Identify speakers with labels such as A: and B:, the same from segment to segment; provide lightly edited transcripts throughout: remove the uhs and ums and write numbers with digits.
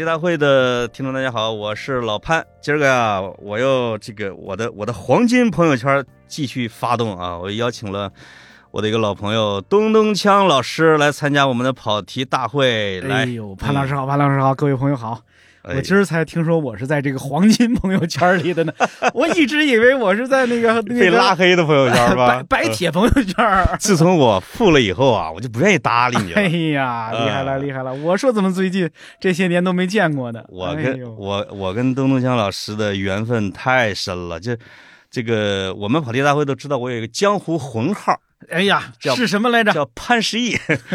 A: 地大会的听众大家好，我是老潘。今儿个呀，我又我的黄金朋友圈继续发动啊！我邀请了我的一个老朋友东东锵老师来参加我们的跑题大会。来，
B: 哎呦，潘老师好，潘老师好，各位朋友好。我今儿才听说我是在这个黄金朋友圈里的呢，我一直以为我是在那个
A: 被拉黑的朋友圈吧，
B: 白铁朋友圈。
A: 自从我富了以后啊，我就不愿意搭理你了。
B: 哎呀，厉害了，厉害了！我说怎么最近这些年都没见过呢？
A: 我跟东东锵老师的缘分太深了，这个我们跑题大会都知道，我有一个江湖混号。
B: 哎呀，是什么来着？
A: 叫潘石屹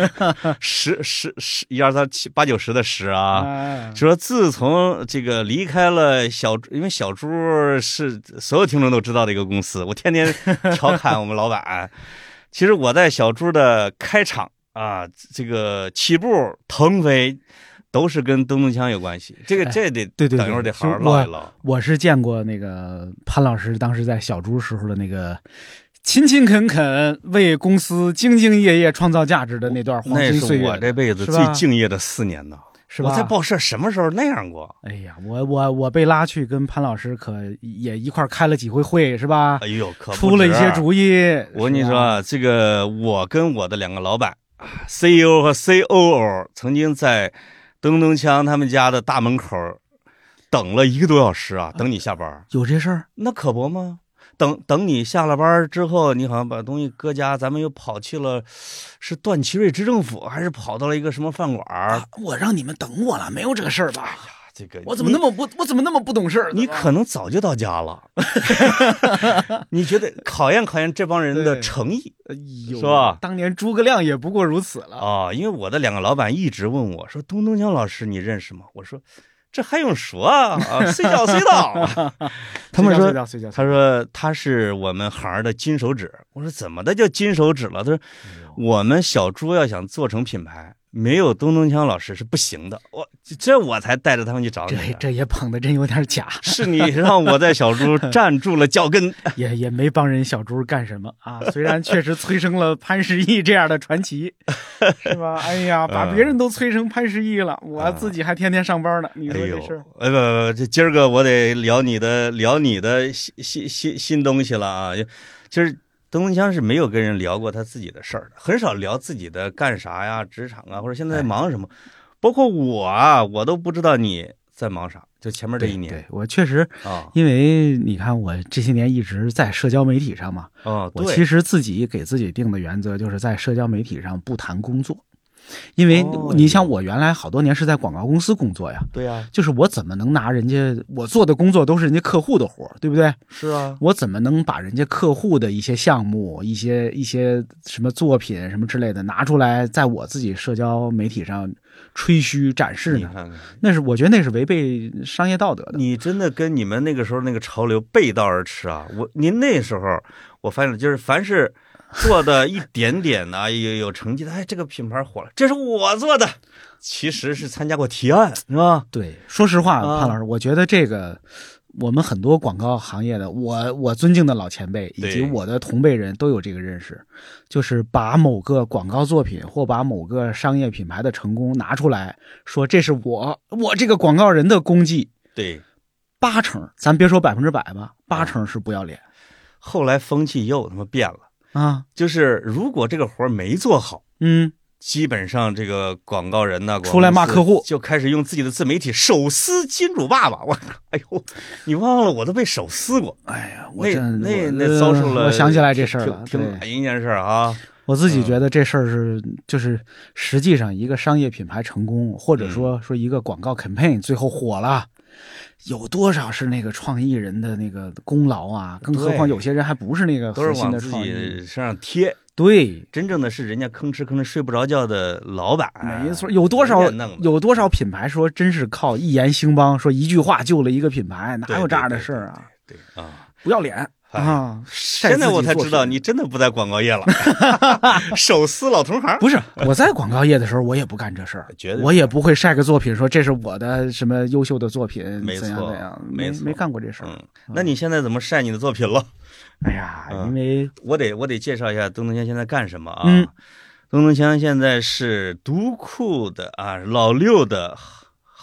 A: ，10 1 2 3 7 8 9 10的10啊。说自从这个离开了因为小猪是所有听众都知道的一个公司，我天天调侃我们老板。其实我在小猪的开场啊，这个起步腾飞都是跟东东锵有关系。这得
B: 对，
A: 等一会儿得好好唠一唠。
B: 我是见过那个潘老师当时在小猪时候的那个勤勤恳恳为公司兢兢业业创造价值的那段黄金岁月，
A: 那是我这辈子最敬业的4年呢。
B: 是吧？
A: 我在报社什么时候那样过？
B: 哎呀，我被拉去跟潘老师可也一块开了几回会，是吧？
A: 哎呦，可
B: 出了一些主意。
A: 我跟你说，这个我跟我的2个老板 CEO 和 COO 曾经在东东锵他们家的大门口等了1个多小时啊，等你下班。
B: 有这事儿？
A: 那可不吗？等你下了班之后，你好像把东西搁家，咱们又跑去了，是段祺瑞执政府，还是跑到了一个什么饭馆？
B: 我让你们等我了，没有这个事儿吧？
A: 哎呀，这个
B: 我怎么那么不懂事儿？
A: 你可能早就到家了。你觉得考验这帮人的诚意，是吧？
B: 当年诸葛亮也不过如此了
A: 啊！因为我的2个老板一直问我说：“东东锵老师，你认识吗？”我说。这还用说啊！随叫随到。他们说，他说他是我们行的金手指。我说怎么的叫金手指了？他说我们小猪要想做成品牌，没有东东锵老师是不行的。我才带着他们去找你。
B: 这也捧的真有点假。
A: 是你让我在小猪站住了脚跟，
B: 也没帮人小猪干什么啊。虽然确实催生了潘石屹这样的传奇，是吧？哎呀，把别人都催成潘石屹了，我自己还天天上班呢。你说这事儿？
A: 不，这今儿个我得聊你的新东西了啊！其实东东锵是没有跟人聊过他自己的事儿的，很少聊自己的干啥呀、职场啊，或者现在忙什么。包括我都不知道你在忙啥。就前面这1年，
B: 对我确实因为你看我这些年一直在社交媒体上嘛，我其实自己给自己定的原则就是在社交媒体上不谈工作。因为你像我原来好多年是在广告公司工作呀，
A: 对呀，
B: 就是我怎么能拿人家我做的工作都是人家客户的活，对不对？
A: 是啊，
B: 我怎么能把人家客户的一些项目、一些什么作品什么之类的拿出来，在我自己社交媒体上吹嘘展示呢？那是我觉得那是违背商业道德的。
A: 你真的跟你们那个时候那个潮流背道而驰啊！您那时候我发现就是凡是做的一点点啊，有成绩的，这个品牌火了，这是我做的，其实是参加过提案，是吧？
B: 对，说实话，潘老师，我觉得这个我们很多广告行业的，我尊敬的老前辈以及我的同辈人都有这个认识，就是把某个广告作品或把某个商业品牌的成功拿出来说，这是我这个广告人的功绩。
A: 对
B: ，80%，咱别说100%吧，80%是不要脸。
A: 后来风气又他妈变了。就是如果这个活没做好，基本上这个广告人呢
B: 出来骂客户，
A: 就开始用自己的自媒体手撕金主爸爸。哎呦，你忘了我都被手撕过。
B: 哎呀，
A: 那遭受了，
B: 我想起来这事儿了，
A: 挺哪一件事啊？
B: 我自己觉得这事儿就是实际上一个商业品牌成功，或者说一个广告 campaign 最后火了。有多少是那个创意人的那个功劳啊？更何况有些人还不是那个核心的创意，
A: 都是往自己身上贴。
B: 对，
A: 真正的是人家吭哧睡不着觉的老板。
B: 没错，有多少品牌说真是靠一言兴邦，说一句话救了一个品牌，哪有这样的事儿啊？
A: 对啊，
B: 不要脸。
A: 现在我才知道你真的不在广告业了，手撕老同行。
B: 不是，我在广告业的时候我也不干这事儿，我也不会晒个作品说这是我的什么优秀的作品，怎样怎样，没干过这事儿。
A: 那你现在怎么晒你的作品了？
B: 哎呀，因为
A: 我得介绍一下东东锵现在干什么啊？东东锵现在是读库的啊，老六的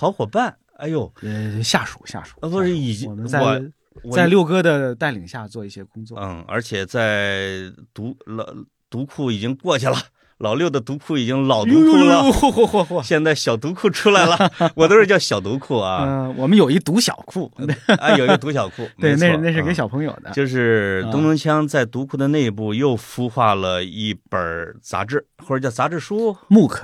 A: 好伙伴。哎呦，
B: 下属
A: 不是已经
B: 我们在六哥的带领下做一些工作。
A: 而且在读库已经过去了。老六的读库已经老读库了，现在小读库出来了，我都是叫小读库啊。
B: 我们有一读小库
A: 有一个读小库，
B: 对，那是给小朋友的。
A: 就是东东锵在读库的内部又孵化了一本杂志，或者叫杂志书
B: ，MOOC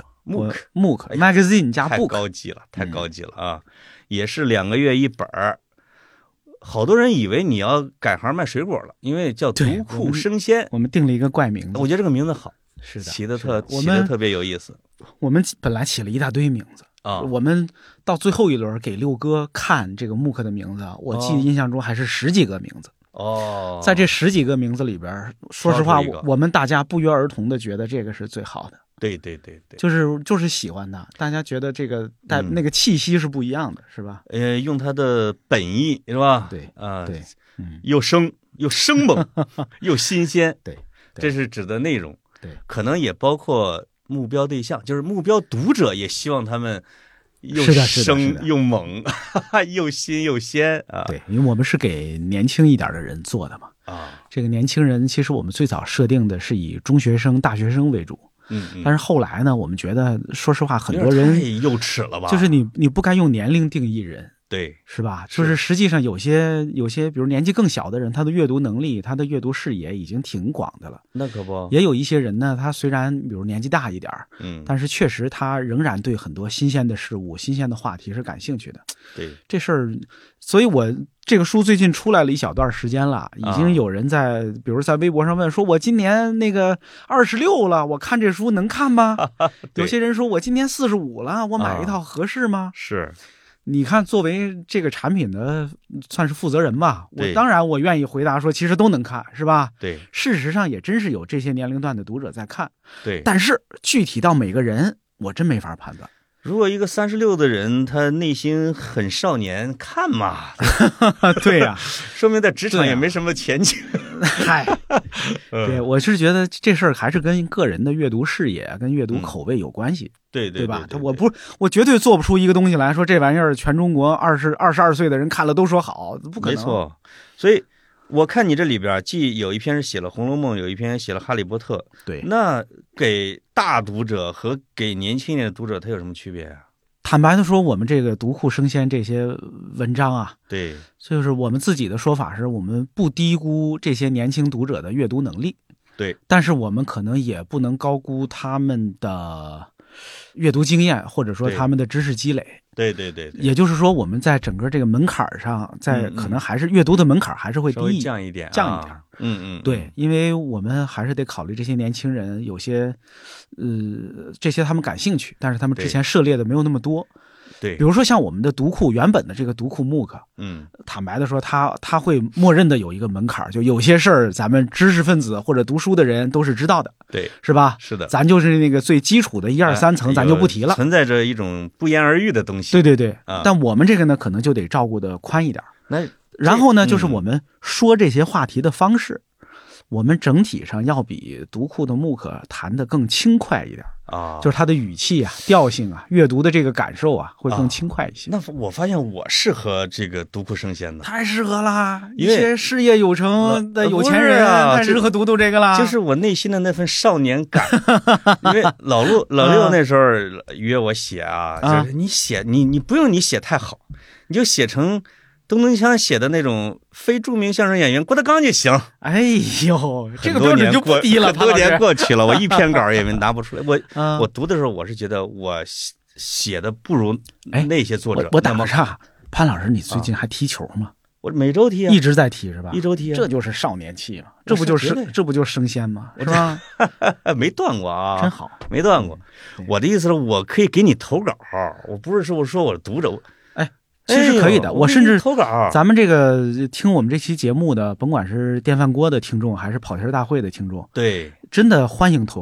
B: magazine 加 book，
A: 太高级了啊！也是2个月一本。好多人以为你要改行卖水果了，因为叫读库生鲜，
B: 我们定了一个怪名字，
A: 我觉得这个名字好。
B: 是的，
A: 起的特别有意思。
B: 我们本来起了一大堆名字
A: 啊，
B: 我们到最后一轮给六哥看这个MOOC的名字，我记得印象中还是10几个名字。在这10几个名字里边，说实话，我们大家不约而同的觉得这个是最好的。
A: 对，
B: 就是喜欢它，大家觉得这个那个气息是不一样的，是吧？
A: 用它的本意是吧？
B: 对
A: 对，又生猛，又新鲜。
B: 对，
A: 这是指的内容。
B: 对，
A: 可能也包括目标对象，就是目标读者也希望他们又生又猛，又新又鲜啊。
B: 对，因为我们是给年轻一点的人做的嘛。这个年轻人其实我们最早设定的是以中学生、大学生为主。但是后来呢，我们觉得，说实话，很多人
A: 太幼稚了吧？
B: 就是你不该用年龄定义人。
A: 对，
B: 是吧？就是实际上有些，比如年纪更小的人，他的阅读能力、他的阅读视野已经挺广的了。
A: 那可不。也
B: 有一些人呢，他虽然比如年纪大一点，但是确实他仍然对很多新鲜的事物、新鲜的话题是感兴趣的。
A: 对，
B: 这事儿，所以我这个书最近出来了一小段时间了，已经有人比如在微博上问说，我今年那个26了，我看这书能看吗？有些人说我今年45了，我买一套合适吗？
A: 是。
B: 你看，作为这个产品的算是负责人吧，当然我愿意回答说，其实都能看，是吧？
A: 对，
B: 事实上也真是有这些年龄段的读者在看。
A: 对，
B: 但是具体到每个人，我真没法判断。
A: 如果一个36的人，他内心很少年，看嘛？
B: 对呀，
A: 说明在职场也没什么前景。
B: 嗨，对，我是觉得这事儿还是跟个人的阅读视野、跟阅读口味有关系。
A: 对
B: 吧？我绝对做不出一个东西来说，这玩意儿全中国22岁的人看了都说好，不可能。
A: 没错，所以我看你这里边既有一篇是写了《红楼梦》，有一篇写了《哈利波特》。
B: 对，
A: 那给大读者和给年轻一点的读者，它有什么区别啊？
B: 坦白的说，我们这个读库生鲜这些文章啊，
A: 对，
B: 就是我们自己的说法是，我们不低估这些年轻读者的阅读能力。
A: 对，
B: 但是我们可能也不能高估他们的阅读经验，或者说他们的知识积累。
A: 对，
B: 也就是说，我们在整个这个门槛上，可能还是阅读的门槛还是会低
A: 降一点。
B: 对，因为我们还是得考虑这些年轻人，有些这些他们感兴趣，但是他们之前涉猎的没有那么多。
A: 对，
B: 比如说像我们的读库原本的这个读库MOOC，坦白的说，他会默认的有一个门槛，就有些事儿咱们知识分子或者读书的人都是知道的，
A: 对，
B: 是吧？
A: 是的，
B: 咱就是那个最基础的1、2、3层，咱就不提了。
A: 存在着一种不言而喻的东西。
B: 对，但我们这个呢，可能就得照顾的宽一点。然后呢，就是我们说这些话题的方式，我们整体上要比读库的MOOC谈得更轻快一点啊，就是它的语气啊、调性啊、阅读的这个感受啊，会更轻快一些。
A: 那我发现我适合这个读库生鲜的，
B: 太适合啦！一些事业有成的有钱人太适合读这个啦。
A: 就是我内心的那份少年感，因为老六那时候约我写啊，就是你写你不用你写太好，你就写成东东锵写的那种非著名相声演员郭德纲就行。
B: 哎呦，这个标准就不低了。
A: 很多年过去了，我一篇稿也没拿不出来。我读的时候，我是觉得我写的不如那些作者。
B: 我打个岔，潘老师，你最近还踢球吗？
A: 我每周踢啊，
B: 一直在踢是吧？
A: 一周踢啊，
B: 这就是少年气嘛，这不就生鲜吗？是吧？
A: 没断过啊，
B: 真好，
A: 没断过。我的意思是，我可以给你投稿，我不是说我读者。
B: 其实可以的，我甚至
A: 投稿。
B: 咱们这个听我们这期节目的，甭管是电饭锅的听众，还是跑题大会的听众，
A: 对，
B: 真的欢迎投稿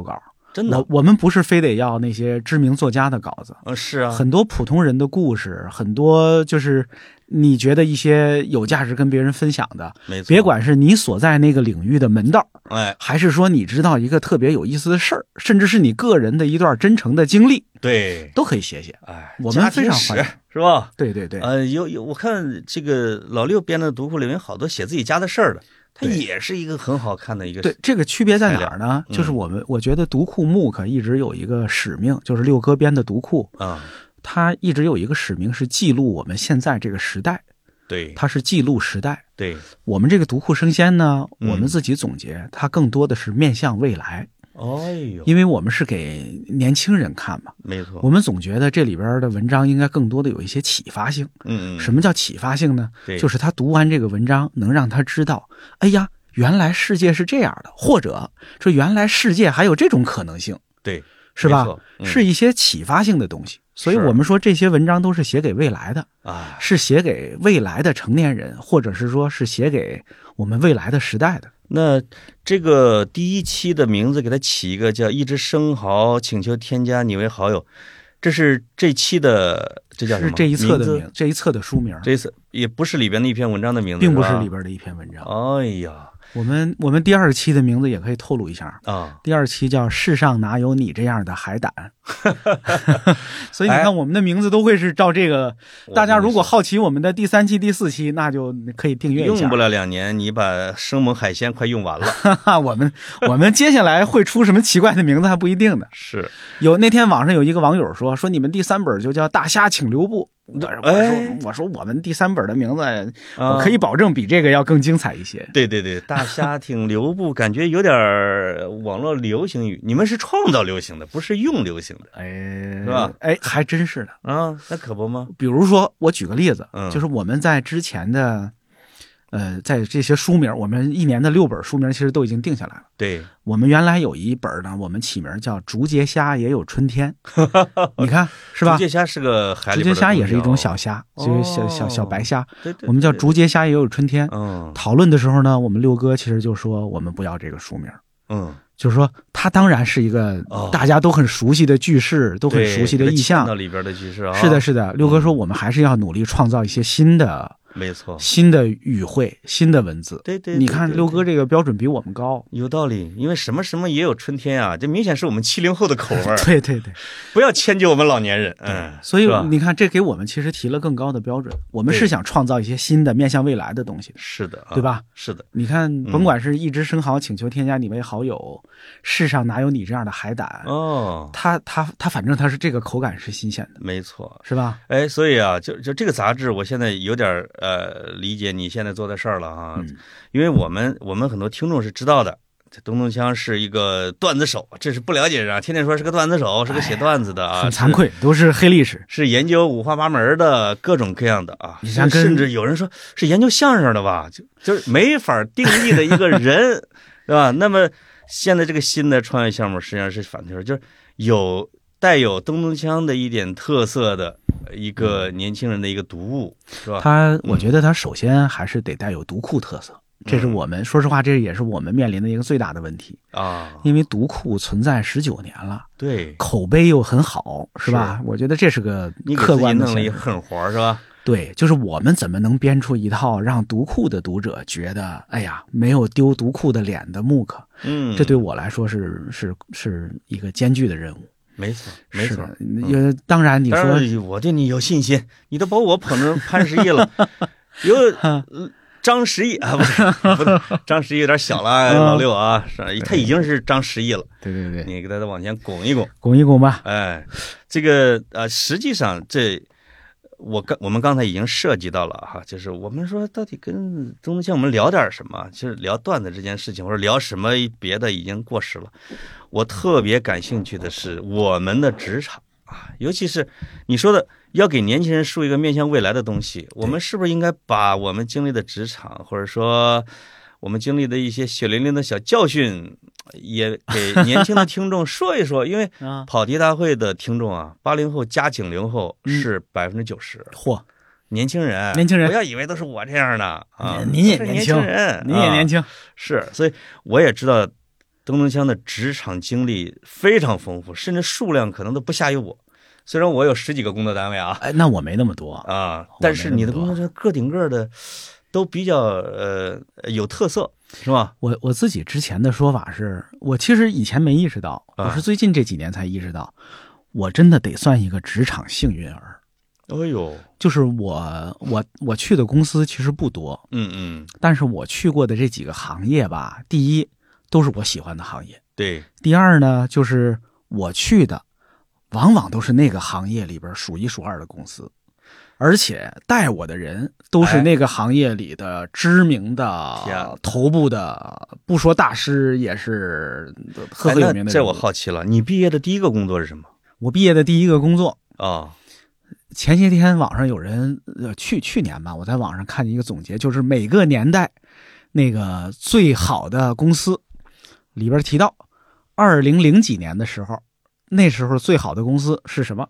A: 真的，
B: 我们不是非得要那些知名作家的稿子，
A: 是啊，
B: 很多普通人的故事，很多就是你觉得一些有价值跟别人分享的，
A: 没错，
B: 别管是你所在那个领域的门道，
A: 哎，
B: 还是说你知道一个特别有意思的事儿，甚至是你个人的一段真诚的经历，
A: 对，
B: 都可以写写。
A: 哎，
B: 我们非常欢迎，
A: 是吧？
B: 对对对，
A: 有，我看这个老六编的读库里面好多写自己家的事儿的。它也是一个很好看的一个。
B: 对，这个区别在哪儿呢？就是我觉得读库MOOC一直有一个使命，就是六哥编的读库
A: 啊，
B: 它一直有一个使命是记录我们现在这个时代。
A: 对，
B: 它是记录时代。
A: 对，
B: 我们这个读库生鲜呢，我们自己总结，它更多的是面向未来。
A: 哎呦，
B: 因为我们是给年轻人看嘛，
A: 没错。
B: 我们总觉得这里边的文章应该更多的有一些启发性。什么叫启发性呢？就是他读完这个文章，能让他知道，哎呀，原来世界是这样的，或者说原来世界还有这种可能性。
A: 对，
B: 是吧？是一些启发性的东西。所以我们说这些文章都是写给未来的
A: 啊，
B: 是写给未来的成年人，或者是说是写给我们未来的时代的。
A: 那这个第一期的名字给它起一个叫一只生蚝，请求添加你为好友，这是这期的，这叫什么？
B: 是这一册的名，这一册的书名。
A: 这一册也不是里边的一篇文章的名字，
B: 并不是里边的一篇文章。
A: 哎呀，
B: 我们第二期的名字也可以透露一下
A: 啊。
B: 第二期叫世上哪有你这样的海胆。所以你看我们的名字都会是照这个。大家如果好奇我们的第3期第4期，那就可以订阅一下。
A: 用不了2年你把生猛海鲜快用完了。
B: 我们接下来会出什么奇怪的名字还不一定呢。
A: 是
B: 有那天网上有一个网友说你们第3本就叫大虾请留步。我说我们第3本的名字，我可以保证比这个要更精彩一些。
A: 对对对，大虾挺留步，感觉有点网络流行语。你们是创造流行的，不是用流行的，是吧？
B: 还真是的
A: 啊，那可不吗？
B: 比如说，我举个例子，就是我们在之前的。在这些书名，我们1年的6本书名其实都已经定下来了。
A: 对，我
B: 们原来有一本呢，我们起名叫竹节虾也有春天。你看是吧？
A: 竹节虾是个海里边的，
B: 竹节虾也是一种小虾，就是小白虾。
A: 对对，
B: 我们叫竹节虾也有春天。讨论的时候呢，我们六哥其实就说我们不要这个书名。就是说它当然是一个大家都很熟悉的句式，都很熟悉的意象。
A: 到里边的句式啊。
B: 是的，是的。六哥说我们还是要努力创造一些新的。
A: 没错，
B: 新的语汇，新的文字。
A: 对，
B: 你看六哥这个标准比我们高，
A: 有道理。因为什么什么也有春天啊，这明显是我们70后的口味。
B: 对对对，
A: 不要迁就我们老年人。
B: 所以你看，这给我们其实提了更高的标准。我们是想创造一些新的面向未来的东西。
A: 是的，
B: 对吧？
A: 是的。
B: 你看，甭管是一只生蚝请求添加你为好友，世上哪有你这样的海胆？它反正它是这个口感是新鲜的，
A: 没错，
B: 是吧？
A: 所以啊，就这个杂志，我现在有点理解你现在做的事儿了哈，因为我们很多听众是知道的，这东东锵是一个段子手，这是不了解人啊，天天说是个段子手，是个写段子的啊，
B: 很惭愧，都是黑历史，
A: 是研究五花八门的各种各样的啊，甚至有人说是研究相声的吧，就是没法定义的一个人，对吧？那么现在这个新的创业项目实际上是反推，就是带有东东锵的一点特色的一个年轻人的一个读物，是吧？
B: 我觉得他首先还是得带有读库特色，这是我们说实话，这也是我们面临的一个最大的问题
A: 啊。
B: 因为读库存在19年了，
A: 对，
B: 口碑又很好，是吧？我觉得这是个客观的。
A: 你给自己弄了一狠活是吧？
B: 对，就是我们怎么能编出一套让读库的读者觉得，哎呀，没有丢读库的脸的MOOC，这对我来说是一个艰巨的任务。
A: 没错，没错。
B: 当然你说
A: 我对你有信心，你都把我捧成潘石屹了，有张石屹啊，不是张石屹有点小了，老六啊，他已经是张石屹了。
B: 对对对，
A: 你给他往前拱一拱，
B: 拱一拱吧。
A: 这个实际上我们刚才已经涉及到了哈，就是我们说到底跟东东锵我们聊点什么，就是聊段子这件事情，或者聊什么别的已经过时了。我特别感兴趣的是我们的职场啊，尤其是你说的要给年轻人树一个面向未来的东西，我们是不是应该把我们经历的职场，或者说我们经历的一些血淋淋的小教训，也给年轻的听众说一说？因为跑题大会的听众啊，80后加90后是90%。
B: 嚯，
A: 年轻人，不要以为都是我这样的啊！
B: 您也年轻，
A: 人，
B: 您也年轻，
A: 是，所以我也知道。 灯能枪的职场经历非常丰富，甚至数量可能都不下于我。虽然我有10几个工作单位啊，
B: 那我没那么多
A: 啊，但是你的工作单位个顶个的都比较有特色，是吧？
B: 我自己之前的说法是，我其实以前没意识到，我是最近这几年才意识到，我真的得算一个职场幸运儿。
A: 哎呦，
B: 就是我去的公司其实不多，但是我去过的这几个行业吧，第一都是我喜欢的行业，
A: 对。
B: 第二呢，就是我去的往往都是那个行业里边数一数二的公司，而且带我的人都是那个行业里的知名的头部的，不说大师也是赫赫有名的人。
A: 这我好奇了，你毕业的第一个工作是什么？
B: 我毕业的第一个工作
A: 啊。
B: 前些天网上有人去年吧，我在网上看见一个总结，就是每个年代那个最好的公司里边提到2000几年的时候，那时候最好的公司是什么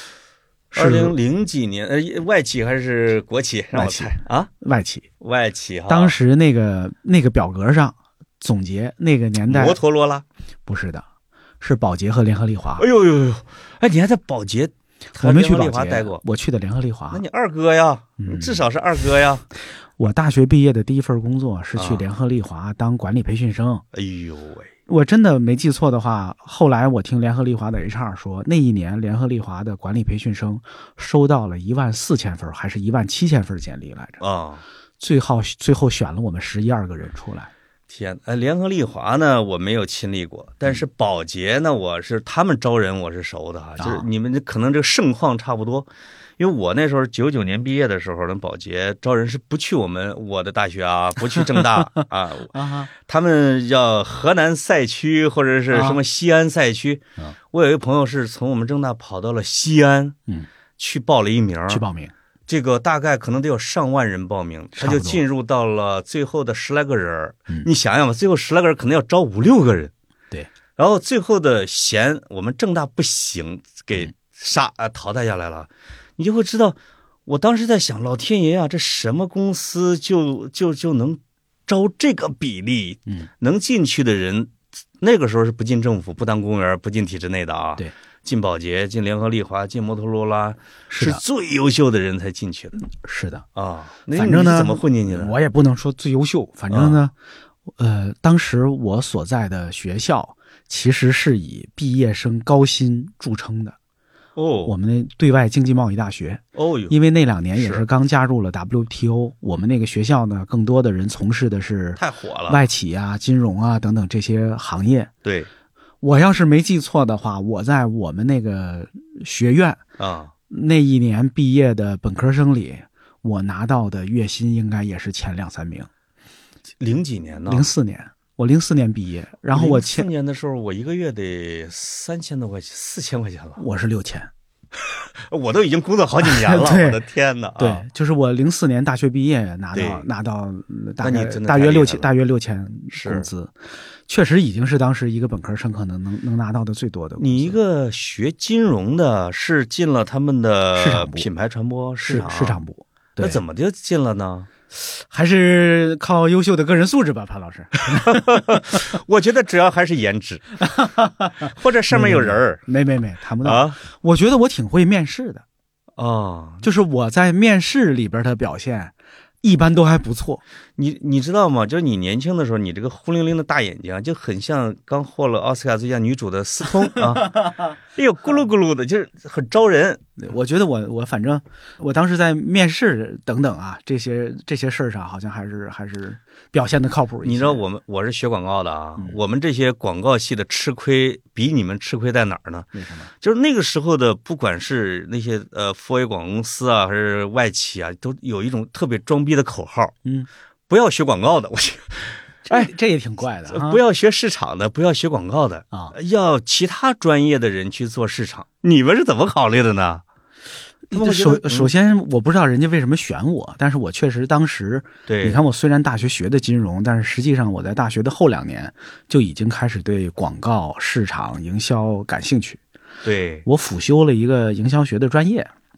A: ？2000几年，外企还是国企？让我猜啊，
B: 外企
A: 哈。
B: 当时那个表格上总结那个年代，
A: 摩托罗拉
B: 不是的，是宝洁和联合利华。
A: 哎呦呦呦！哎，你还在宝洁？
B: 我没去宝洁
A: 待过，
B: 我去的联合利华。
A: 那你二哥呀，至少是二哥呀。
B: 我大学毕业的第一份工作是去联合利华当管理培训生。
A: 哎呦喂！
B: 我真的没记错的话，后来我听联合利华的 HR 说，那一年联合利华的管理培训生收到了14000份还是17000份简历来着
A: 啊。
B: 最后选了我们11、12个人出来。
A: 天，联合利华呢，我没有亲历过，但是宝洁呢，他们招人我是熟的哈，就是你们可能这个盛况差不多，因为我那时候99年毕业的时候呢，宝洁招人是不去我的大学啊，不去正大啊，他们叫河南赛区或者是什么西安赛区，我有一个朋友是从我们正大跑到了西安，去报了一名，这个大概可能得有上万人报名，他就进入到了最后的10来个人。你想想吧，最后10来个人可能要招5、6个人。
B: 对，
A: 然后最后的弦我们正大不行，给淘汰下来了。你就会知道，我当时在想，老天爷啊，这什么公司就能招这个比例？能进去的人，那个时候是不进政府、不当公务员、不进体制内的啊。
B: 对。
A: 进宝洁、进联合利华、进摩托罗拉，是最优秀的人才进去的。
B: 是的
A: 啊，
B: 反正呢，
A: 怎么混进去的？
B: 我也不能说最优秀，反正呢，当时我所在的学校其实是以毕业生高薪著称的。我们的对外经济贸易大学。因为那2年也是刚加入了 WTO， 我们那个学校呢，更多的人从事的是
A: 太火了
B: 外企啊、金融啊等等这些行业。
A: 对。
B: 我要是没记错的话，我在我们那个学院那一年毕业的本科生里，我拿到的月薪应该也是前2、3名。
A: 零几年呢
B: ？04年，我04年毕业，然后我
A: 04年的时候，我一个月得3000多块钱，4000块钱了。
B: 我是6000。
A: 我都已经工作好几年了，我的天哪！
B: 对，就是我04年大学毕业拿到大约6000工资，确实已经是当时一个本科生可能能拿到的最多的工资。
A: 你一个学金融的，是进了他们的品牌传播市
B: 场部，
A: 那怎么就进了呢？
B: 还是靠优秀的个人素质吧，潘老师。
A: 我觉得主要还是颜值，或者上面有人儿。
B: 没谈不到啊。我觉得我挺会面试的就是我在面试里边的表现一般都还不错。
A: 你知道吗？就是你年轻的时候，你这个忽灵灵的大眼睛就很像刚获了奥斯卡最佳女主的斯通啊，哎呦咕噜咕噜的，就是很招人。
B: 我觉得我反正我当时在面试等等啊这些事儿上，好像还是表现的靠谱一些。
A: 你知道我是学广告的啊，我们这些广告系的吃亏比你们吃亏在哪儿呢？
B: 为什么？
A: 就是那个时候的，不管是那些4A 广告公司啊，还是外企啊，都有一种特别装逼的口号，不要学广告的，
B: 这也挺怪的啊！
A: 不要学市场的，不要学广告的啊，要其他专业的人去做市场。你们是怎么考虑的呢？
B: 首先，我不知道人家为什么选我，但是我确实当时，你看我虽然大学学的金融，但是实际上我在大学的后2年就已经开始对广告、市场、营销感兴趣。
A: 对，
B: 我辅修了一个营销学的专业。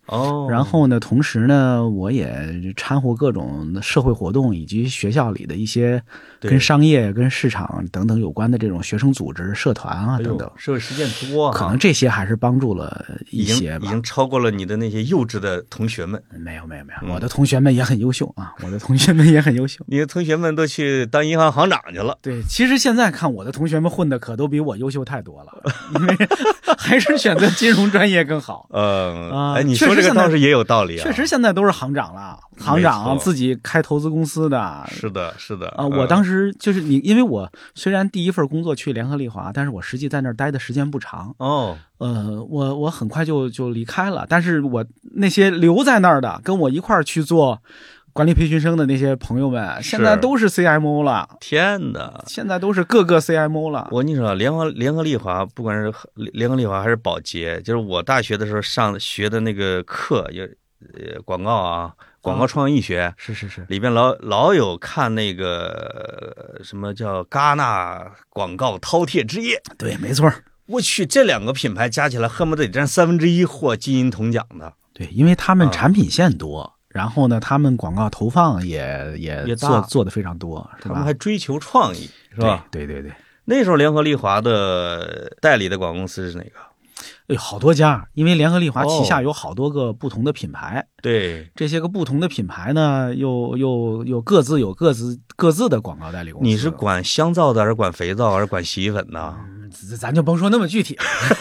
B: 然后呢，同时呢，我也掺和各种社会活动以及学校里的一些跟商业、跟市场等等有关的这种学生组织、社团啊等等，
A: 社会实践多，
B: 可能这些还是帮助了一些吧。
A: 已经超过了你的那些幼稚的同学们。
B: 没有，我的同学们也很优秀啊，我的同学们也很优秀。
A: 你的同学们都去当银行行长去了。
B: 对，其实现在看我的同学们混的可都比我优秀太多了，因为还是选择金融专业更好。
A: 你说这个倒是也有道理啊。
B: 确实现在都是行长了，行长自己开投资公司的。
A: 是的
B: 我当时就是因为我虽然第一份工作去联合利华，但是我实际在那儿待的时间不长。我很快就离开了，但是我那些留在那儿的，跟我一块儿去做管理培训生的那些朋友们，现在都是 CMO 了。
A: 天哪，
B: 现在都是各个 CMO 了。
A: 我跟你说，联合利华，不管是联合利华还是宝洁，就是我大学的时候学的那个课，广告啊，广告创意学，
B: 是，
A: 里边老有看那个什么叫戛纳广告饕餮之夜。
B: 对，没错。
A: 我去，这两个品牌加起来恨不得得占1/3获金银铜奖的。
B: 对，因为他们产品线多，然后呢，他们广告投放也做的非常多，是吧？
A: 他们还追求创意，是吧？
B: 对。
A: 那时候联合利华的代理的广告公司是哪个？
B: 好多家，因为联合利华旗下有好多个不同的品牌。
A: 对，
B: 这些个不同的品牌呢，又各自有各自的广告代理公司。
A: 你是管香皂的，还是管肥皂，还是管洗衣粉呢？
B: 咱就甭说那么具体。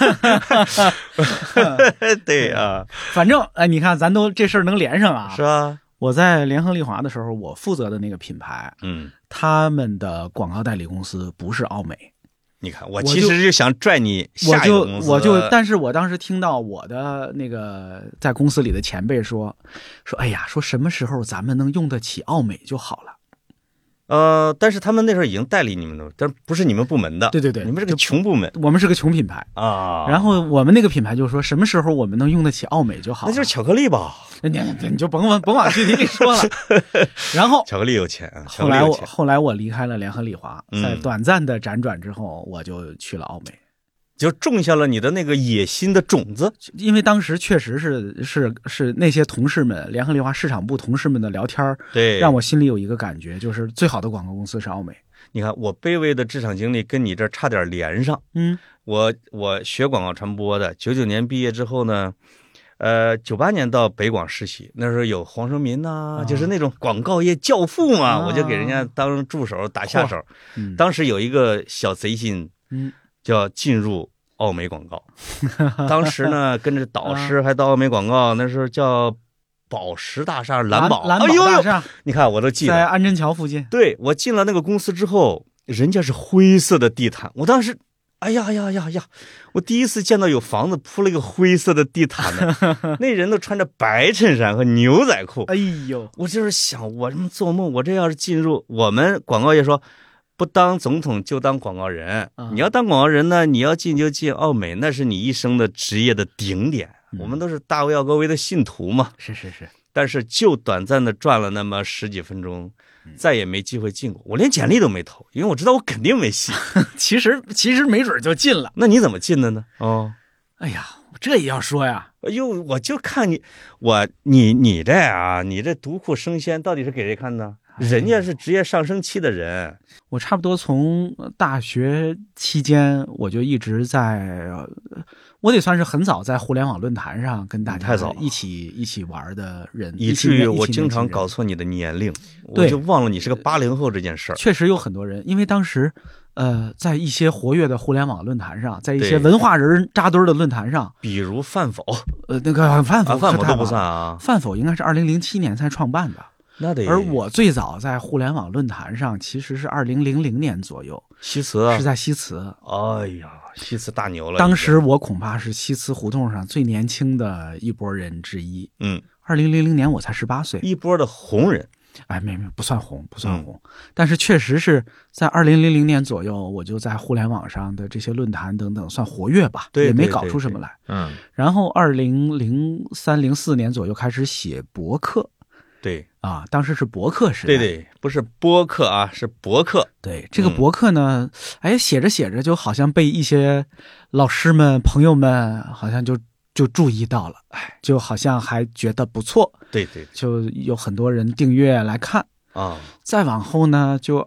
A: 对啊，
B: 反正你看咱都这事儿能连上啊。
A: 是啊，
B: 我在联合利华的时候，我负责的那个品牌，他们的广告代理公司不是奥美。
A: 你看，我其实就想拽你下一个公司，
B: 但是我当时听到我的那个在公司里的前辈说，哎呀，说什么时候咱们能用得起奥美就好了。
A: 但是他们那时候已经代理你们的，但不是你们部门的。
B: 对，
A: 你们是个穷部门，
B: 我们是个穷品牌
A: 啊。
B: 然后我们那个品牌就说，什么时候我们能用得起奥美就好了。
A: 那就是巧克力吧？
B: 你就甭往具体里说了。然后
A: 巧克力有钱。
B: 后来我离开了联合利华，在短暂的辗转之后，我就去了奥美。
A: 就种下了你的那个野心的种子，
B: 因为当时确实是那些同事们，联合利华市场部同事们的聊天，
A: 对，
B: 让我心里有一个感觉，就是最好的广告公司是奥美。
A: 你看我卑微的职场经历跟你这差点连上。我学广告传播的，99年毕业之后呢，98年到北广实习，那时候有黄生民呐，就是那种广告业教父嘛，我就给人家当助手打下手。当时有一个小贼心，叫进入奥美广告。当时呢，跟着导师还到奥美广告，那时候叫宝石大厦、蓝宝
B: 大厦。
A: 你看我都记得，
B: 在安贞桥附近。
A: 对，我进了那个公司之后，人家是灰色的地毯，我当时哎呀，我第一次见到有房子铺了一个灰色的地毯的，那人都穿着白衬衫和牛仔裤。
B: 哎呦，
A: 我就是想，我这么做梦，我这要是进入我们广告业说，不当总统就当广告人，你要当广告人呢，你要进就进奥美，那是你一生的职业的顶点。我们都是大卫奥格威的信徒嘛。
B: 是。
A: 但是就短暂的转了那么10几分钟，再也没机会进过。我连简历都没投，因为我知道我肯定没戏。
B: 其实没准就进了。
A: 那你怎么进的呢？
B: 哎呀，这也要说呀。
A: 我就看你这啊，你这独库生鲜到底是给谁看呢？人家是职业上升期的人。
B: 我差不多从大学期间，我就一直我得算是很早在互联网论坛上跟大家一起玩的人，
A: 以至于我经常搞错你的年龄，我就忘了你是个80后这件事儿。
B: 确实有很多人，因为当时在一些活跃的互联网论坛上，在一些文化人扎堆的论坛上，
A: 比如饭否，
B: 那个饭否
A: 都不算啊，
B: 饭否应该是2007年才创办的。
A: 那得，
B: 而我最早在互联网论坛上其实是2000年左右，
A: 西祠
B: 是在西祠。
A: 哎呀，西祠大牛了。
B: 当时我恐怕是西祠胡同上最年轻的一波人之一。2000年我才18岁，
A: 一波的红人。
B: 哎，没不算红，但是确实是在2000年左右，我就在互联网上的这些论坛等等算活跃吧，
A: 对，
B: 也没搞出什么来。然后2003、04年左右开始写博客。
A: 对
B: 啊，当时是博客时代。
A: 对，不是播客啊，是博客。
B: 对，这个博客呢，写着写着就好像被一些老师们、朋友们好像就就注意到了，就好像还觉得不错，
A: 对对，
B: 就有很多人订阅来看
A: 啊。
B: 再往后呢，就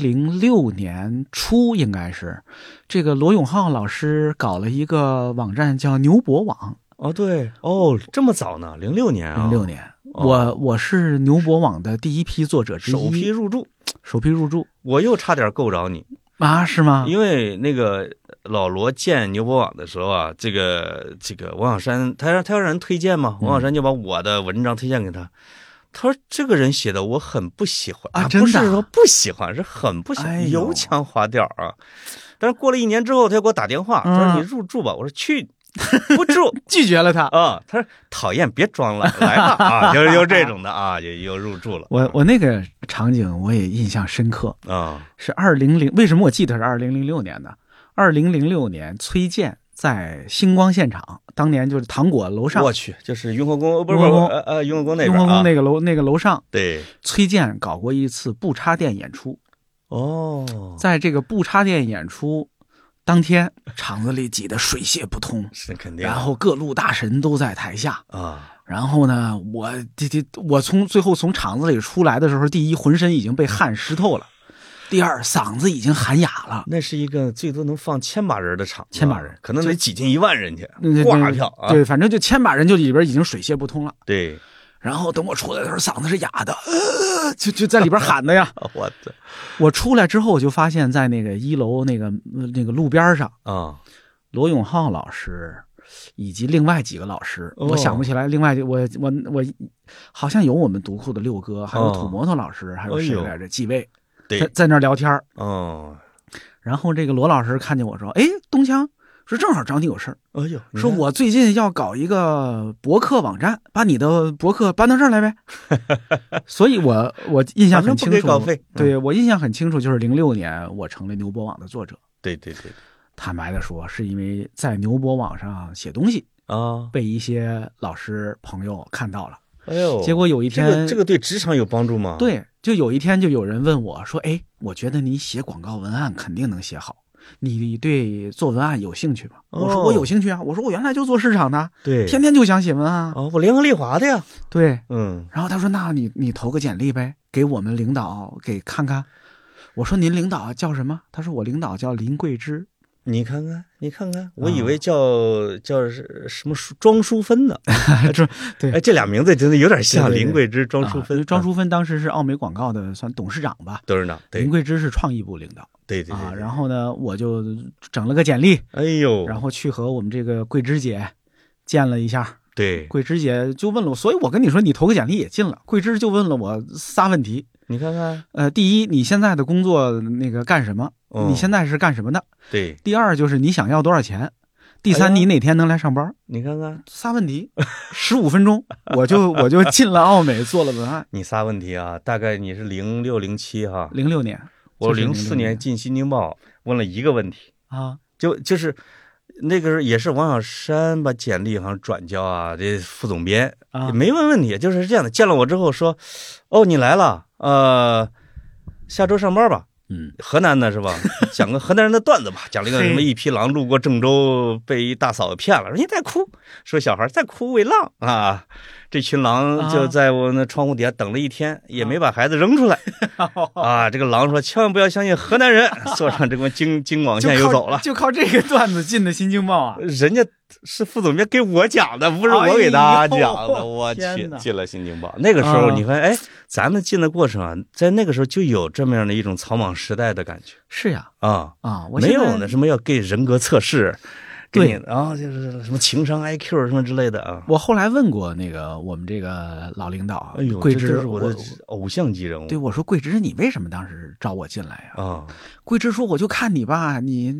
B: 2006年初应该是，这个罗永浩老师搞了一个网站叫牛博网。
A: 哦，对哦，这么早呢？06年啊
B: ，06年，我是牛博网的第一批作者之一，
A: 首批入驻，我又差点够着你
B: 啊？是吗？
A: 因为那个老罗建牛博网的时候啊，这个王小山，他要让人推荐嘛，王小山就把我的文章推荐给他。他说这个人写的我很不喜欢
B: 啊，真的
A: 不是说不喜欢，是很不喜欢，油腔滑调啊。但是过了1年之后，他又给我打电话，他说你入驻吧，我说去。不住，
B: 拒绝了他
A: 啊！他说讨厌，别装了，来吧啊！就是这种的啊，又入驻了。
B: 我那个场景我也印象深刻
A: 啊，
B: 是2000，为什么我记得是2006年呢？2006年崔健在星光现场，当年就是糖果楼上，
A: 我去，就是雍和宫，不是雍和宫那边，
B: 雍和宫那个楼上，
A: 对，
B: 崔健搞过一次不插电演出。
A: 哦，
B: 在这个不插电演出当天，场子里挤得水泄不通，
A: 是肯定。
B: 然后各路大神都在台下
A: 啊。
B: 然后呢，我最后从场子里出来的时候，第一，浑身已经被汗湿透了；第二，嗓子已经喊哑了。
A: 那是一个最多能放1000把人的场
B: ，1000把人，
A: 可能得挤进1万人去，挂票啊。
B: 对，反正就1000把人，就里边已经水泄不通了。
A: 对。
B: 然后等我出来的时候，嗓子是哑的，就在里边喊的呀。我出来之后，我就发现，在那个1楼那个路边上
A: 啊，
B: 罗永浩老师以及另外几个老师，我想不起来。另外，我好像有我们读库的六哥，还有土摩托老师，还有谁来着？几位在那聊天
A: 哦。
B: 然后这个罗老师看见我说：“哎，东强。”说正好找你有事儿，
A: 哎呦，
B: 说我最近要搞一个博客网站，把你的博客搬到这儿来呗。所以我印象很清楚，
A: 稿费，
B: 对我印象很清楚，就是06年我成了牛博网的作者。
A: 对，
B: 坦白的说，是因为在牛博网上写东西
A: 啊，
B: 被一些老师朋友看到了。
A: 哎呦，
B: 结果有一天，
A: 这个对职场有帮助吗？
B: 对，就有一天就有人问我说：“哎，我觉得你写广告文案肯定能写好。你对做文案有兴趣吗？”我说我有兴趣啊，我说我原来就做市场的，
A: 对，
B: 天天就想写文案
A: 啊。我联合利华的呀，
B: 对，
A: 然
B: 后他说那你投个简历呗，给我们领导给看看。我说您领导叫什么？他说我领导叫林桂枝。
A: 你看看，我以为叫什么庄淑芬呢？
B: 对，
A: 哎，这俩名字真的有点像，林桂枝、庄淑芬。
B: 庄淑芬当时是奥美广告的算董事长吧？
A: 董事长。对，
B: 林桂枝是创意部领导。
A: 对。
B: 然后呢，我就整了个简历，
A: 哎呦，
B: 然后去和我们这个桂枝姐见了一下。
A: 对，
B: 桂枝姐就问了我，所以我跟你说，你投个简历也进了。桂枝就问了我仨问题。
A: 你看看，
B: 第一，你现在的工作那个干什么？你现在是干什么的？
A: 对。
B: 第二就是你想要多少钱？第三，你哪天能来上班？
A: 你看看，
B: 仨问题，15分钟，我就进了奥美做了文案。
A: 你仨问题啊，大概你是06、07哈
B: ？06年，
A: 我04年进新京报，问了一个问题
B: 啊，
A: 就是那个也是王小山把简历好像转交啊，这副总编也没问题，就是这样的。见了我之后说，哦，你来了，下周上班吧。河南的是吧？讲个河南人的段子吧，讲了一个什么一匹狼路过郑州，被一大嫂骗了，说你再哭，说小孩再哭喂狼啊。这群狼就在我那窗户底下等了1天，也没把孩子扔出来啊。这个狼说：“千万不要相信河南人。”坐上这个京广线又走了，
B: 就靠这个段子进的新京报啊。
A: 人家是副总编给我讲的，不是我给他讲的。我去，进了新京报。那个时候你看，哎，咱们进的过程啊，在那个时候就有这么样的一种草莽时代的感觉。
B: 是呀，
A: 没有那什么要给人格测试。对，然后就是什么情商 IQ 什么之类的啊。
B: 我后来问过那个我们这个老领导，
A: 哎呦，
B: 桂枝
A: 是我的偶像级人物。
B: 对，我说桂枝，你为什么当时招我进来呀？
A: 啊，
B: 桂枝说，我就看你吧，你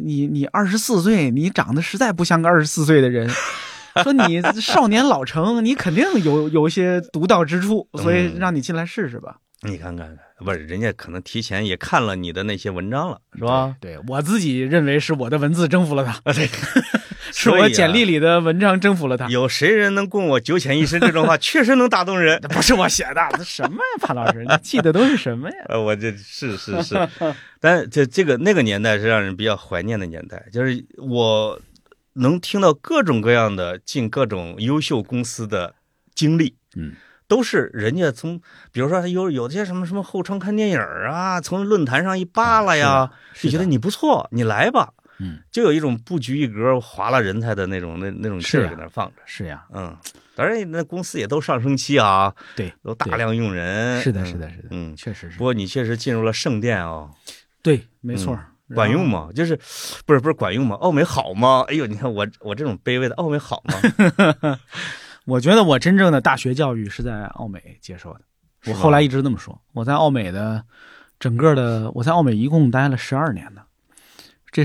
B: 24岁，你长得实在不像个24岁的人。说你少年老成，你肯定有一些独到之处，所以让你进来试试吧。
A: 你看看，不是人家可能提前也看了你的那些文章了，是吧？
B: 对，我自己认为是我的文字征服了他，对，是我简历里的文章征服了他。
A: 有谁人能供我九浅一深这种话，确实能打动人。
B: 不是我写的，什么呀，潘老师，你记得都是什么呀？
A: 我这是，但这个那个年代是让人比较怀念的年代，就是我能听到各种各样的进各种优秀公司的经历，都是人家从，比如说有些什么后窗看电影啊，从论坛上一扒拉呀，就觉得你不错，你来吧，就有一种不拘一格、划拉人才的那种劲儿搁那放着。
B: 是呀，
A: 当然那公司也都上升期啊，
B: 对，
A: 都大量用人。
B: 是的，确实是。
A: 不过你确实进入了圣殿哦。
B: 对，没错。
A: 管用吗？就是不是管用吗？奥美好吗？哎呦，你看我这种卑微的奥美好吗？
B: 我觉得我真正的大学教育是在奥美接受的，我后来一直这么说。我在奥美的我在奥美一共待了12年呢。这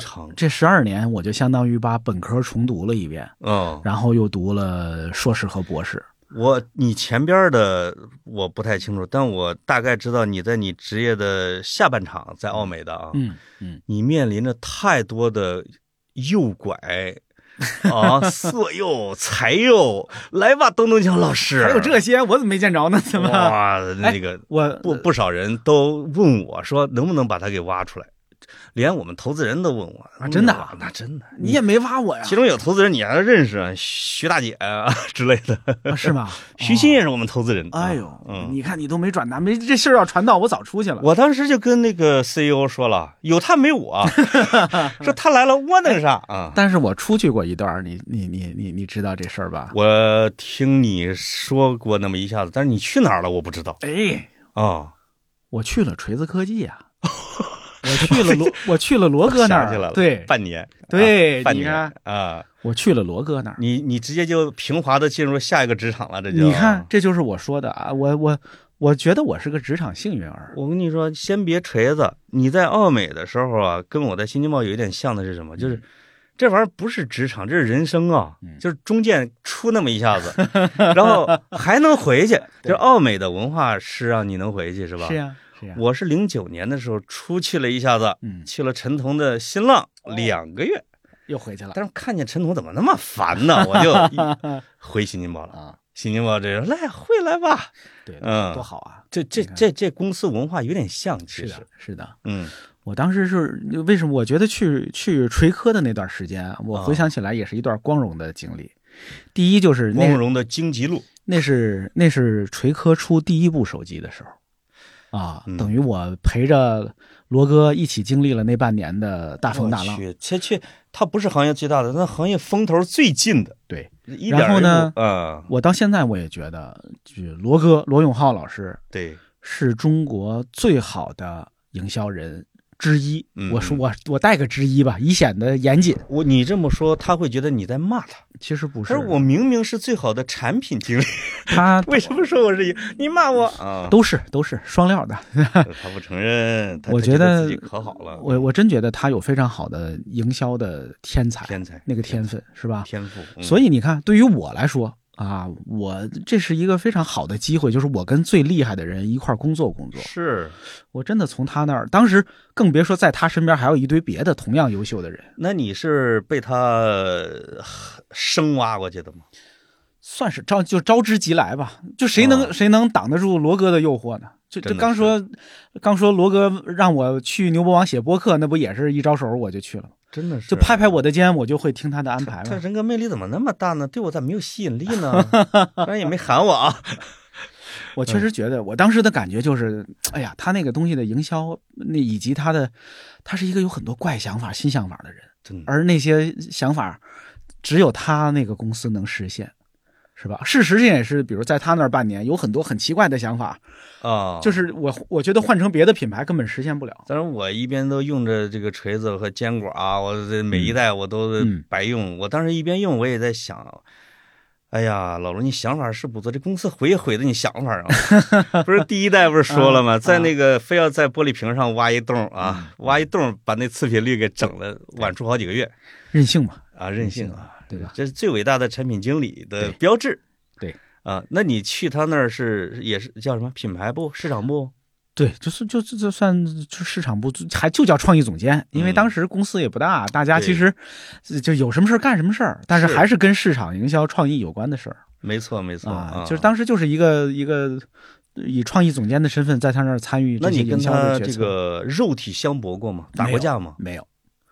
B: 12年我就相当于把本科重读了一遍，然后又读了硕士和博士。
A: 你前边的我不太清楚，但我大概知道你在你职业的下半场在奥美的啊，你面临着太多的诱拐啊、色诱、财诱，来吧，东东强老师，
B: 还有这些我怎么没见着呢？怎么？
A: 哇，那个不少人都问我说，能不能把他给挖出来？连我们投资人都问我
B: 啊，真的啊？
A: 那真的，
B: 你也没挖我呀？
A: 其中有投资人你还认识啊，徐大姐啊之类的，
B: 是吗？
A: 徐鑫也是我们投资人。
B: 哎呦，你看你都没转达，没这信儿要传到，我早出去了。
A: 我当时就跟那个 CEO 说了，有他没我，说他来了我能啥啊？
B: 但是我出去过一段，你知道这事儿吧？
A: 我听你说过那么一下子，但是你去哪儿了我不知道。
B: 我去了锤子科技啊。我去了罗哥那儿，对，
A: 半年，
B: 对，
A: 半年啊，
B: 我去了罗哥那儿，
A: 你直接就平滑的进入下一个职场了，这就
B: 你看，这就是我说的啊，我觉得我是个职场幸运儿。
A: 我跟你说，先别锤子，你在奥美的时候啊，跟我在新京报有一点像的是什么？就是这玩意儿不是职场，这是人生啊，就是中间出那么一下子，然后还能回去，就是奥美的文化是让你能回去，是吧？
B: 是呀。
A: 我是09年的时候出去了一下子，去了陈彤的新浪2个月，
B: 又回去了。
A: 但是看见陈彤怎么那么烦呢，我就回新京报了啊。新京报这来回来吧，
B: 对，多好啊！
A: 这公司文化有点像，其实
B: 是的。我当时是为什么？我觉得去锤科的那段时间，我回想起来也是一段光荣的经历。第一就是
A: 光荣的荆棘路，
B: 那是锤科出第一部手机的时候。等于我陪着罗哥一起经历了那半年的大风大浪。
A: 他不是行业最大的，那行业风头最近的。
B: 对，然后呢，我到现在我也觉得，罗永浩老师
A: 对
B: 是中国最好的营销人之一。我说我带个之一吧，以显得严谨。
A: 你这么说，他会觉得你在骂他。
B: 其实不是，
A: 而我明明是最好的产品经理，他为什么说我是你骂我啊？
B: 都是双料的。
A: 他不承认，
B: 我觉得
A: 自己可好了。
B: 我真觉得他有非常好的营销的天才，那个天分是吧？
A: 天赋。
B: 所以你看，对于我来说这是一个非常好的机会，就是我跟最厉害的人一块工作。
A: 是
B: 我真的从他那儿，当时更别说在他身边还有一堆别的同样优秀的人。
A: 那你是被他生挖过去的吗？
B: 算是招之即来吧。就谁能挡得住罗哥的诱惑呢？就刚说罗哥让我去牛博网写播客，那不也是一招手我就去了。
A: 真的是，
B: 就拍拍我的肩，我就会听他的安排了。
A: 他人格魅力怎么那么大呢？对我咋没有吸引力呢？当然也没喊我啊。
B: 我确实觉得，我当时的感觉就是，哎呀，他那个东西的营销，以及他是一个有很多怪想法、新想法的人，而那些想法只有他那个公司能实现。是吧？事实上也是，比如在他那儿半年，有很多很奇怪的想法就是我觉得换成别的品牌根本实现不了。
A: 当然，我一边都用着这个锤子和坚果啊，我每一代我都白用。我当时一边用，我也在想，哎呀，老罗，你想法是不错，这公司毁也毁的你想法啊！不是第一代不是说了吗？在那个非要在玻璃瓶上挖一洞挖一洞，把那次品率给整了，晚出好几个月。
B: 任性嘛
A: 任性啊！
B: 对吧？
A: 这是最伟大的产品经理的标志。
B: 对
A: 那你去他那儿也是叫什么品牌部、市场部？
B: 对，就算市场部，还就叫创意总监，因为当时公司也不大，大家其实就有什么事干什么事儿，但是还是跟市场营销、创意有关的事儿。
A: 没错
B: 就是当时就是一个以创意总监的身份在他那儿参与这些营销的决策。
A: 那你跟他这个肉体相搏过吗？打过架吗？
B: 没有。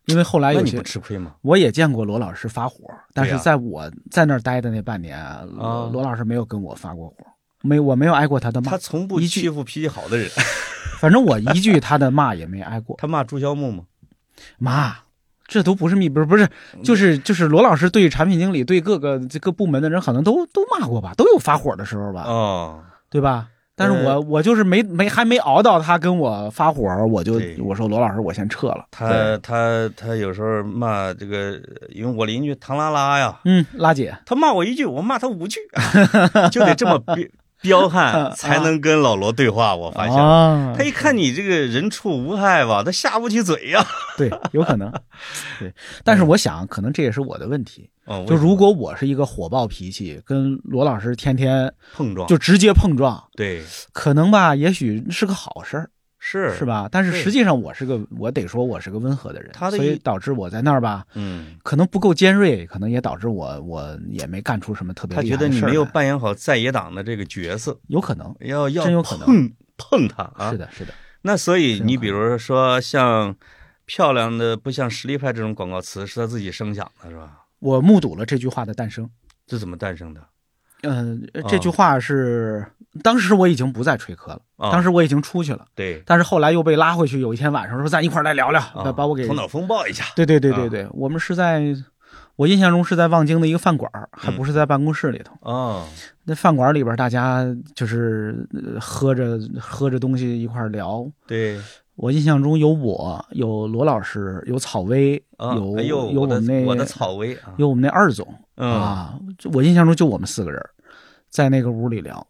B: 因为后来有些
A: 那你不吃亏吗？
B: 我也见过罗老师发火，但是在我在那儿待的那半年罗老师没有跟我发过火，我没有挨过他的骂。
A: 他从不欺负脾气好的人。
B: 反正我一句他的骂也没挨过。
A: 他骂朱萧木吗？
B: 骂，这都不是不是，就是罗老师对产品经理对各个这个部门的人可能都骂过吧，都有发火的时候吧，对吧？但是我就是还没熬到他跟我发火，我说罗老师我先撤了。
A: 他有时候骂这个，因为我邻居唐拉拉呀，
B: 拉姐，
A: 他骂我一句，我骂他5句，就得这么彪悍才能跟老罗对话。我发现他一看你这个人畜无害吧，他下不去嘴呀。
B: 对，有可能。对，但是我想可能这也是我的问题。就如果我是一个火爆脾气，跟罗老师天天
A: 碰撞，
B: 就直接碰撞，
A: 对，
B: 可能吧，也许是个好事儿，
A: 是
B: 吧？但是实际上我得说我是个温和的人，所以导致我在那儿吧，可能不够尖锐，可能也导致我也没干出什么特别厉害的事儿。
A: 他觉得你没有扮演好在野党的这个角色，
B: 有可能，
A: 真
B: 有可能
A: 碰他啊！
B: 是的。
A: 那所以你比如说像漂亮的不像实力派这种广告词是他自己生想的，是吧？
B: 我目睹了这句话的诞生。
A: 这怎么诞生的？
B: 这句话是当时我已经不在吹科了，当时我已经出去了。
A: 对，
B: 但是后来又被拉回去。有一天晚上说咱一块来聊聊，把我给
A: 头脑风暴一下。
B: 对，我们是我印象中是在望京的一个饭馆，还不是在办公室里头。那饭馆里边大家就是喝着东西一块聊。 对。我印象中有我，有罗老师，有草薇，有我们
A: 我的草薇，
B: 有我们那二总我印象中就我们4个人在那个屋里聊。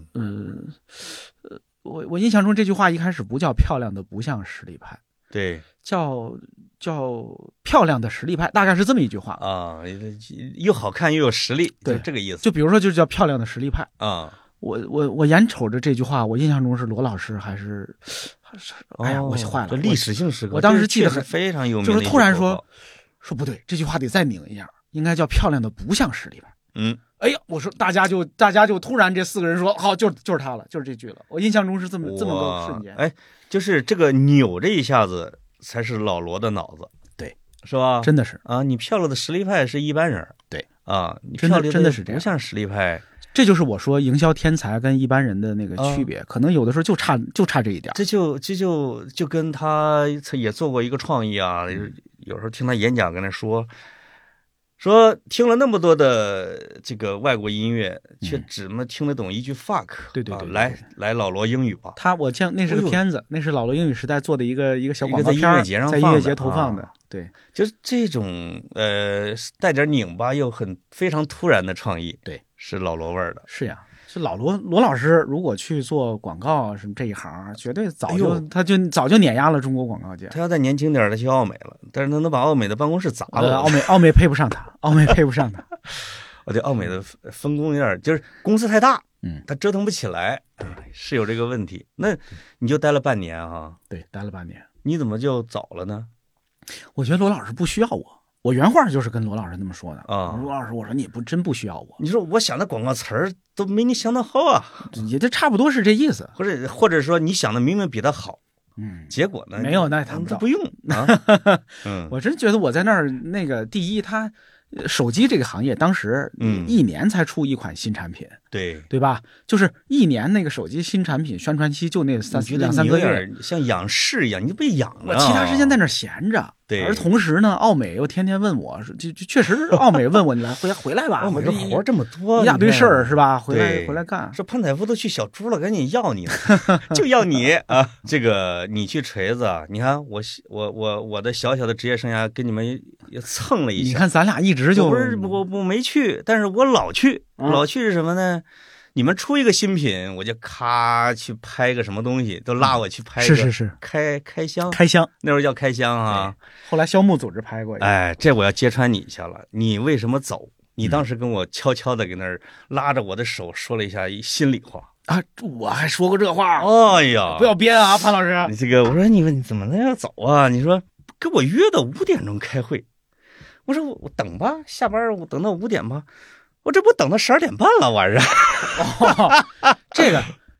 B: 我印象中这句话一开始不叫漂亮的不像实力派，
A: 对，
B: 叫漂亮的实力派，大概是这么一句话
A: 啊，又好看又有实力，对，这个意思。
B: 就比如说就叫漂亮的实力派
A: 啊。
B: 我眼瞅着这句话，我印象中是罗老师还是哎呀，我坏了，
A: 历史性时刻。
B: 我当时记得
A: 非常有名，
B: 就是突然说不对，这句话得再拧一下，应该叫漂亮的不像实力派。哎呀，我说大家就突然这4个人说好，就是他了，就是这句了。我印象中是这么个瞬间。
A: 哎，就是这个扭这一下子才是老罗的脑子，
B: 对，
A: 是吧？
B: 真的是
A: 啊，你漂亮的实力派是一般人，
B: 对
A: 啊，你
B: 真的是这样，
A: 不像实力派。
B: 这就是我说营销天才跟一般人的那个区别，可能有的时候就差这一点。
A: 这就跟他也做过一个创意啊，有时候听他演讲跟他说听了那么多的这个外国音乐，却只能听得懂一句 fuck。对，来老罗英语吧。
B: 我见那是个片子，那是老罗英语时代做的一个小广告片，在
A: 音
B: 乐节投放的。对，
A: 就是这种带点拧巴又非常突然的创意。
B: 对。
A: 是老罗味儿的，
B: 是呀，是罗老师如果去做广告什么这一行，绝对他早就碾压了中国广告界。
A: 他要再年轻点，他去奥美了，但是他能把奥美的办公室砸了。
B: 奥美配不上他，奥美配不上他。
A: 我对奥美的分工有点，就是公司太大，他折腾不起来，是有这个问题。那你就待了半年啊？
B: 对，待了半年。
A: 你怎么就走了呢？
B: 我觉得罗老师不需要我原话就是跟罗老师那么说的啊。罗老师，我说你真不需要我。
A: 你说我想的广告词儿都没你想的好啊，
B: 也就差不多是这意思。
A: 或者说你想的明明比他好，结果呢
B: 没有，那他
A: 不用啊。
B: 我真觉得我在那儿那个第一，他手机这个行业当时1年才出一款新产品，对吧？就是1年那个手机新产品宣传期就那2、3个月，
A: 像养士一样，你就被养了。
B: 我其他时间在那儿闲着。
A: 对，
B: 而同时呢，奥美又天天问我，就确实，奥美问我你回来吧，
A: 奥美这活这么多，
B: 一大堆事儿是吧？回来干。
A: 说潘采夫都去小猪了，赶紧要你了，就要你啊！这个你去锤子，你看我的小小的职业生涯跟你们也蹭了一下。
B: 你看咱俩一直就
A: 我没去，但是我老去是什么呢？你们出一个新品，我就咔去拍个什么东西，都拉我去拍个。
B: 是
A: 开箱，那时候叫开箱啊。
B: 后来肖木组织拍过。
A: 哎，这我要揭穿你一下了。你为什么走？你当时跟我悄悄的跟那儿拉着我的手说了一下心里话
B: 啊！我还说过这话。
A: 哎呀，
B: 不要编啊，潘老师。
A: 你这个，我说你怎么能要走啊？你说跟我约的5点钟开会，我说我等吧，下班我等到5点吧。我这不等到12点半了晚上。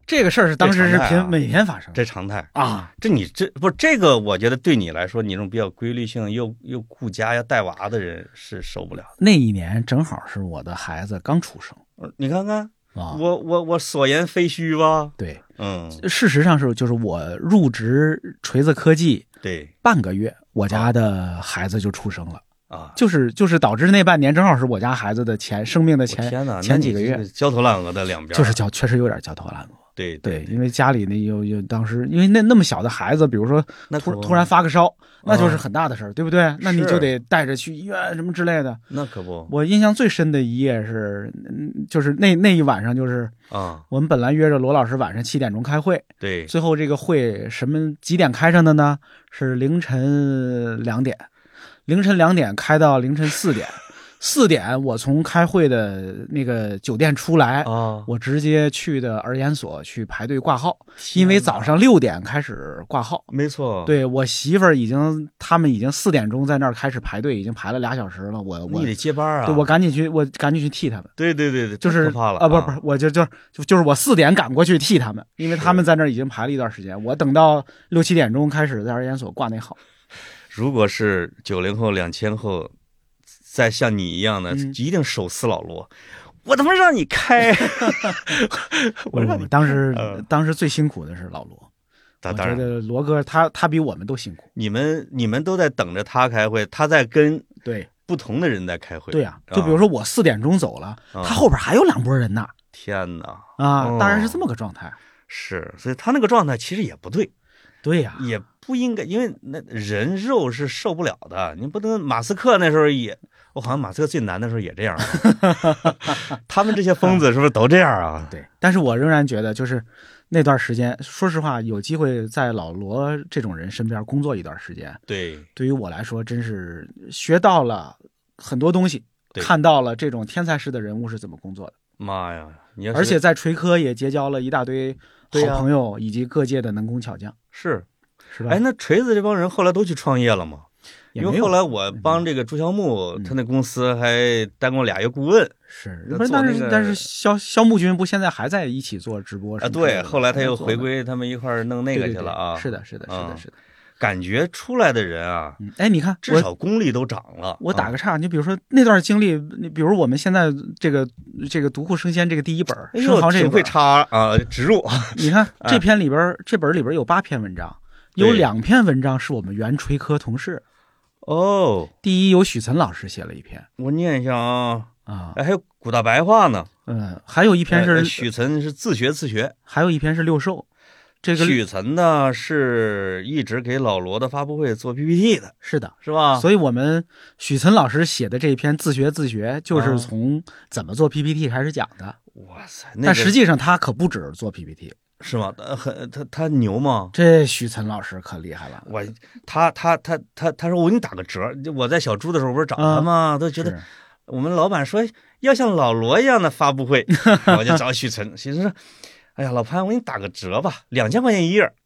B: 这个事儿是当时是每天发生，
A: 这常态
B: 啊。
A: 这个，我觉得对你来说，你这种比较规律性又顾家要带娃的人是受不了。
B: 那一年正好是我的孩子刚出生，
A: 你看看
B: 啊，
A: 我所言非虚吧？
B: 对，事实上就是我入职锤子科技
A: 对
B: 半个月，我家的孩子就出生了。
A: 啊，
B: 就是导致那半年正好是我家孩子的生命的前几个月，
A: 焦头烂额的两边，
B: 就是确实有点焦头烂额。
A: 对，
B: 因为家里那有当时因为那么小的孩子，比如说突然发个烧，那就是很大的事儿，对不对？那你就得带着去医院什么之类的。
A: 那可不，
B: 我印象最深的一夜是，就是那一晚上，就是我们本来约着罗老师晚上7点钟开会，
A: 对，
B: 最后这个会几点开上的呢？是凌晨2点。凌晨2点开到凌晨4点，4点我从开会的那个酒店出来，我直接去的儿研所去排队挂号，因为早上6点开始挂号。
A: 没错，
B: 对，我媳妇儿他们已经4点钟在那儿开始排队，已经排了2小时了。
A: 你得接班啊！
B: 对，我赶紧去替他们。
A: 对，
B: 就是
A: 怕了
B: 不是，我就是我4点赶过去替他们，因为他们在那儿已经排了一段时间，我等到6、7点钟开始在儿研所挂那号。
A: 如果是90后、2000后，再像你一样的，一定手撕老罗。我他妈让你开！
B: 我当时最辛苦的是老罗，我觉得罗哥他比我们都辛苦。
A: 你们都在等着他开会，他在跟不同的人在开会。
B: 对呀，就比如说我4点钟走了，他后边还有2拨人呢。
A: 天哪！
B: 当然是这么个状态。
A: 是，所以他那个状态其实也不对。
B: 对呀，
A: 也不应该，因为那人肉是受不了的。你不能，马斯克那时候我好像马斯克最难的时候也这样。他们这些疯子是不是都这样啊？
B: 对，但是我仍然觉得，就是那段时间，说实话，有机会在老罗这种人身边工作一段时间，对于我来说，真是学到了很多东西，看到了这种天才式的人物是怎么工作的。
A: 妈呀！
B: 而且在锤科也结交了一大堆好朋友，以及各界的能工巧匠。
A: 是
B: 吧？
A: 哎，那锤子这帮人后来都去创业了吗？因为后来我帮这个朱孝木，他那公司还当过2月顾问。
B: 是，但是肖木君不现在还在一起做直播
A: 啊？对，后来他又回归他们一块弄那个去了啊。
B: 是的。
A: 感觉出来的人啊，
B: 哎，你看，
A: 至少功力都长了。
B: 我打个岔，你比如说那段经历，你比如我们现在这个独库生鲜这个第一本，生蚝这
A: 挺会插啊植入。
B: 你看这本里边有8篇文章，有2篇文章是我们原锤科同事。
A: 哦，
B: 第一有许岑老师写了一篇，
A: 我念一下还有古大白话呢。
B: 还有一篇是
A: 许岑是自学，
B: 还有一篇是六兽。这个
A: 许岑呢是一直给老罗的发布会做 PPT 的，
B: 是的，
A: 是吧？
B: 所以我们许岑老师写的这一篇自学，就是从怎么做 PPT 开始讲的。
A: 哇塞！
B: 但实际上他可不止做 PPT，
A: 是吗？他牛吗？
B: 这许岑老师可厉害了。
A: 他说我给你打个折，我在小猪的时候不是找他吗？都觉得我们老板说要像老罗一样的发布会，我就找许岑。许岑说：“哎呀，老潘，我给你打个折吧，2000块钱一页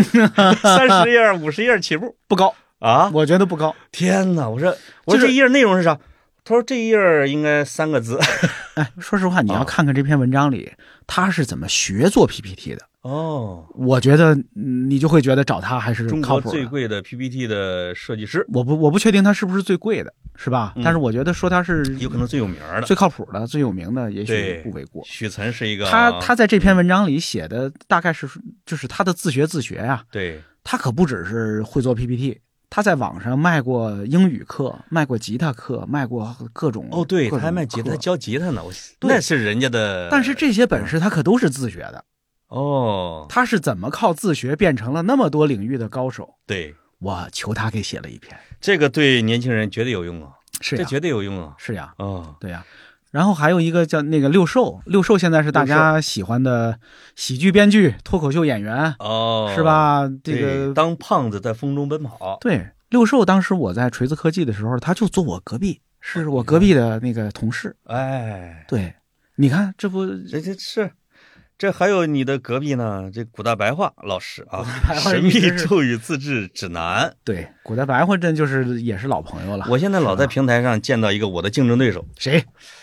A: ，30页、50页起步，
B: 不高
A: 啊？
B: 我觉得不高。
A: 天哪！我说这一页内容是啥？他说这一页应该3个字。
B: 哎，说实话，你要看看这篇文章里他是怎么学做 PPT 的。我觉得你就会觉得找他还是靠谱的。
A: 中国最贵的 PPT 的设计师，
B: 我不确定他是不是最贵的，是吧？但是我觉得说他是
A: 有可能最有名的、
B: 最靠谱的、最有名的，也许不为过。
A: 许岑是一个
B: 他在这篇文章里写的大概就是他的自学呀。
A: 对，
B: 他可不只是会做 PPT， 他在网上卖过英语课，卖过吉他课，卖过各种
A: 对，他还卖吉他，教吉他呢。那是人家的。
B: 但是这些本事他可都是自学的。他是怎么靠自学变成了那么多领域的高手？
A: 对，
B: 我求他给写了一篇，
A: 这个对年轻人绝对有用啊！
B: 是
A: 这绝对有用啊！
B: 是呀，对呀。然后还有一个叫那个六兽现在是大家喜欢的喜剧编剧、脱口秀演员是吧？这个
A: 当胖子在风中奔跑。
B: 对，六兽当时我在锤子科技的时候，他就坐我隔壁，是我隔壁的那个同事。
A: 哎，
B: 对，你看这不
A: 这还有你的隔壁呢，这古大白话老师啊，神秘咒语自制指南。
B: 对，古大白话这也是老朋友了。
A: 我现在老在平台上见到一个我的竞争对手，
B: 谁？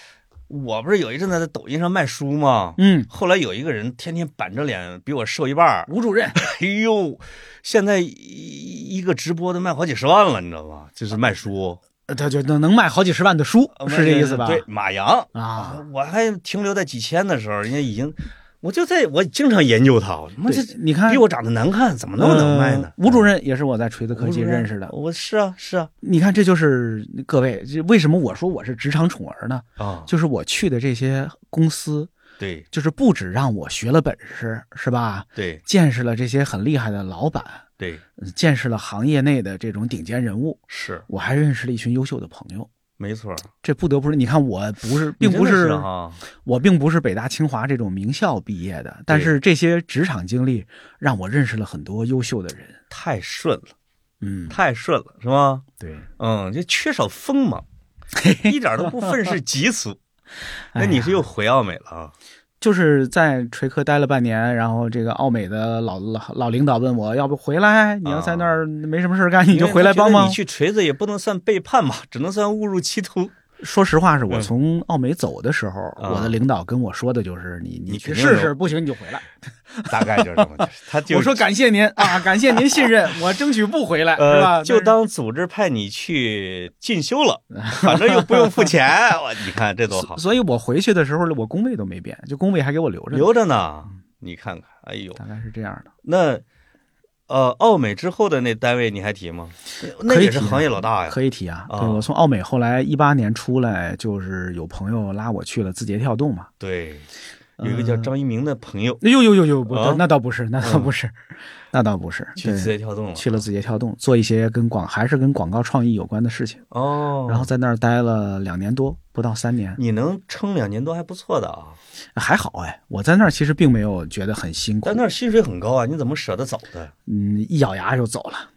A: 我不是有一阵子在抖音上卖书吗？后来有一个人天天板着脸，比我瘦一半，
B: 吴主任。
A: 哎呦，现在一个直播都卖好几十万了，你知道吗？就是卖书，
B: 他就能卖好几十万的书，是这意思吧？
A: 对，马洋
B: 啊，
A: 我还停留在几千的时候，人家已经。我经常研究他，
B: 你看
A: 比我长得难看，怎么那么能卖呢？
B: 吴主任也是我在锤子科技认识的。
A: 我是啊，
B: 你看，这就是各位，为什么我说我是职场宠儿呢？就是我去的这些公司，
A: 对，
B: 就是不止让我学了本事，是吧？
A: 对，
B: 见识了这些很厉害的老板，
A: 对，
B: 见识了行业内的这种顶尖人物，
A: 是，
B: 我还认识了一群优秀的朋友。
A: 没错，
B: 这不得不说，你看我并不是我并不是北大清华这种名校毕业的，但是这些职场经历让我认识了很多优秀的人，
A: 太顺了，太顺了，是吧？
B: 对，
A: 就缺少锋芒，一点都不愤世嫉俗。那你是又回奥美了啊？
B: 就是在锤科待了半年，然后这个奥美的老领导问我要不回来，你要在那儿没什么事干，你就回来帮忙。
A: 你去锤子也不能算背叛嘛，只能算误入歧途。
B: 说实话，是我从奥美走的时候，我的领导跟我说的就是你去试试，不行你就回来。
A: 大概就是这么
B: 我说感谢您啊，感谢您信任，我争取不回来，是吧？
A: 就当组织派你去进修了，反正又不用付钱，你看这多好。
B: 所以我回去的时候，我工位都没变，就工位还给我留着
A: 呢。你看看，哎呦，
B: 大概是这样的。
A: 那奥美之后的那单位你还提吗？那也是行业老大呀。
B: 可以提啊。对，我从奥美后来18年出来，就是有朋友拉我去了字节跳动嘛。
A: 对。有一个叫张一鸣的朋友，
B: 呦，那倒不是，那倒不是，
A: 去字节跳动了，
B: 去了字节跳动，做一些还是跟广告创意有关的事情。然后在那儿待了2年多，不到3年。
A: 你能撑2年多还不错的啊。
B: 还好哎，我在那儿其实并没有觉得很辛苦。
A: 但那儿薪水很高啊，你怎么舍得走的？
B: 一咬牙就走了。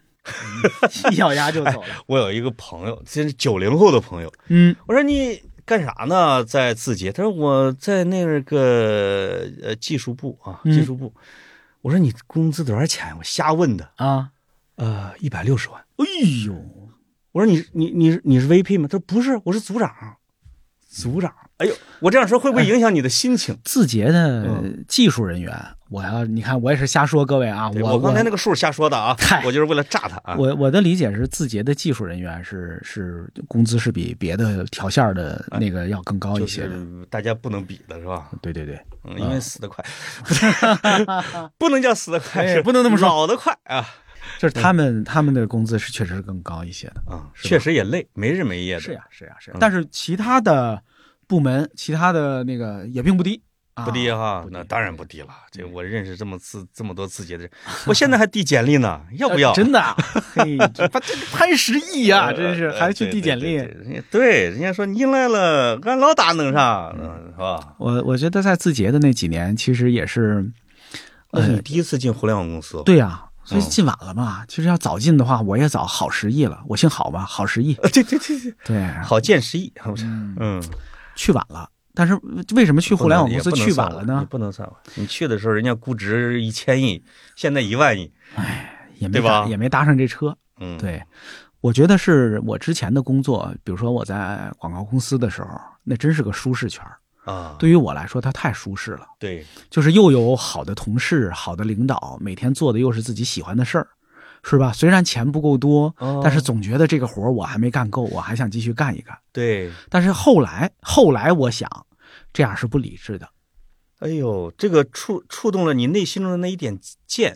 A: 我有一个朋友，这是90后的朋友。我说你干啥呢？在字节？他说我在那个技术部啊，技术部。我说你工资多少钱？我瞎问的
B: 啊
A: ，160万。
B: 哎呦，
A: 我说你是 VP 吗？他说不是，我是组长。哎呦，我这样说会不会影响你的心情？
B: 字节的技术人员，你看我也是瞎说，各位啊，
A: 我刚才那个数瞎说的啊，我就是为了炸他啊。
B: 我的理解是，字节的技术人员是工资是比别的条线的那个要更高一些的，
A: 就是大家不能比的是吧？
B: 对，
A: 因为死得快，不能叫死得快，是
B: 不能那么说，
A: 老得快啊。
B: 就是他们的工资确实是更高一些的
A: 确实也累，没日没夜的。
B: 是呀。但是其他的部门，其他的那个也并不低，
A: 不低哈，那当然不低了。这我认识这么多字节的人，我现在还递简历呢，要不要？
B: 真的，嘿，潘10亿啊，真是还去递简历。
A: 对，人家说你来了，俺老大弄上，是吧？
B: 我觉得在字节的那几年，其实也是，
A: 你第一次进互联网公司？
B: 对呀。所以进晚了嘛，其实要早进的话，我也早好10亿了。我姓郝吧，郝10亿。对，
A: 郝建10亿。
B: 去晚了。但是为什么去互联网公司去晚了呢？
A: 你不能算晚，你去的时候人家估值1000亿，现在1万亿，
B: 也没搭上这车。对，我觉得是我之前的工作，比如说我在广告公司的时候，那真是个舒适圈
A: 啊，
B: 对于我来说，它太舒适了。
A: 对，
B: 就是又有好的同事、好的领导，每天做的又是自己喜欢的事儿，是吧？虽然钱不够多，但是总觉得这个活我还没干够，我还想继续干一干。
A: 对，
B: 但是后来我想，这样是不理智的。
A: 哎呦，这个触动了你内心中的那一点剑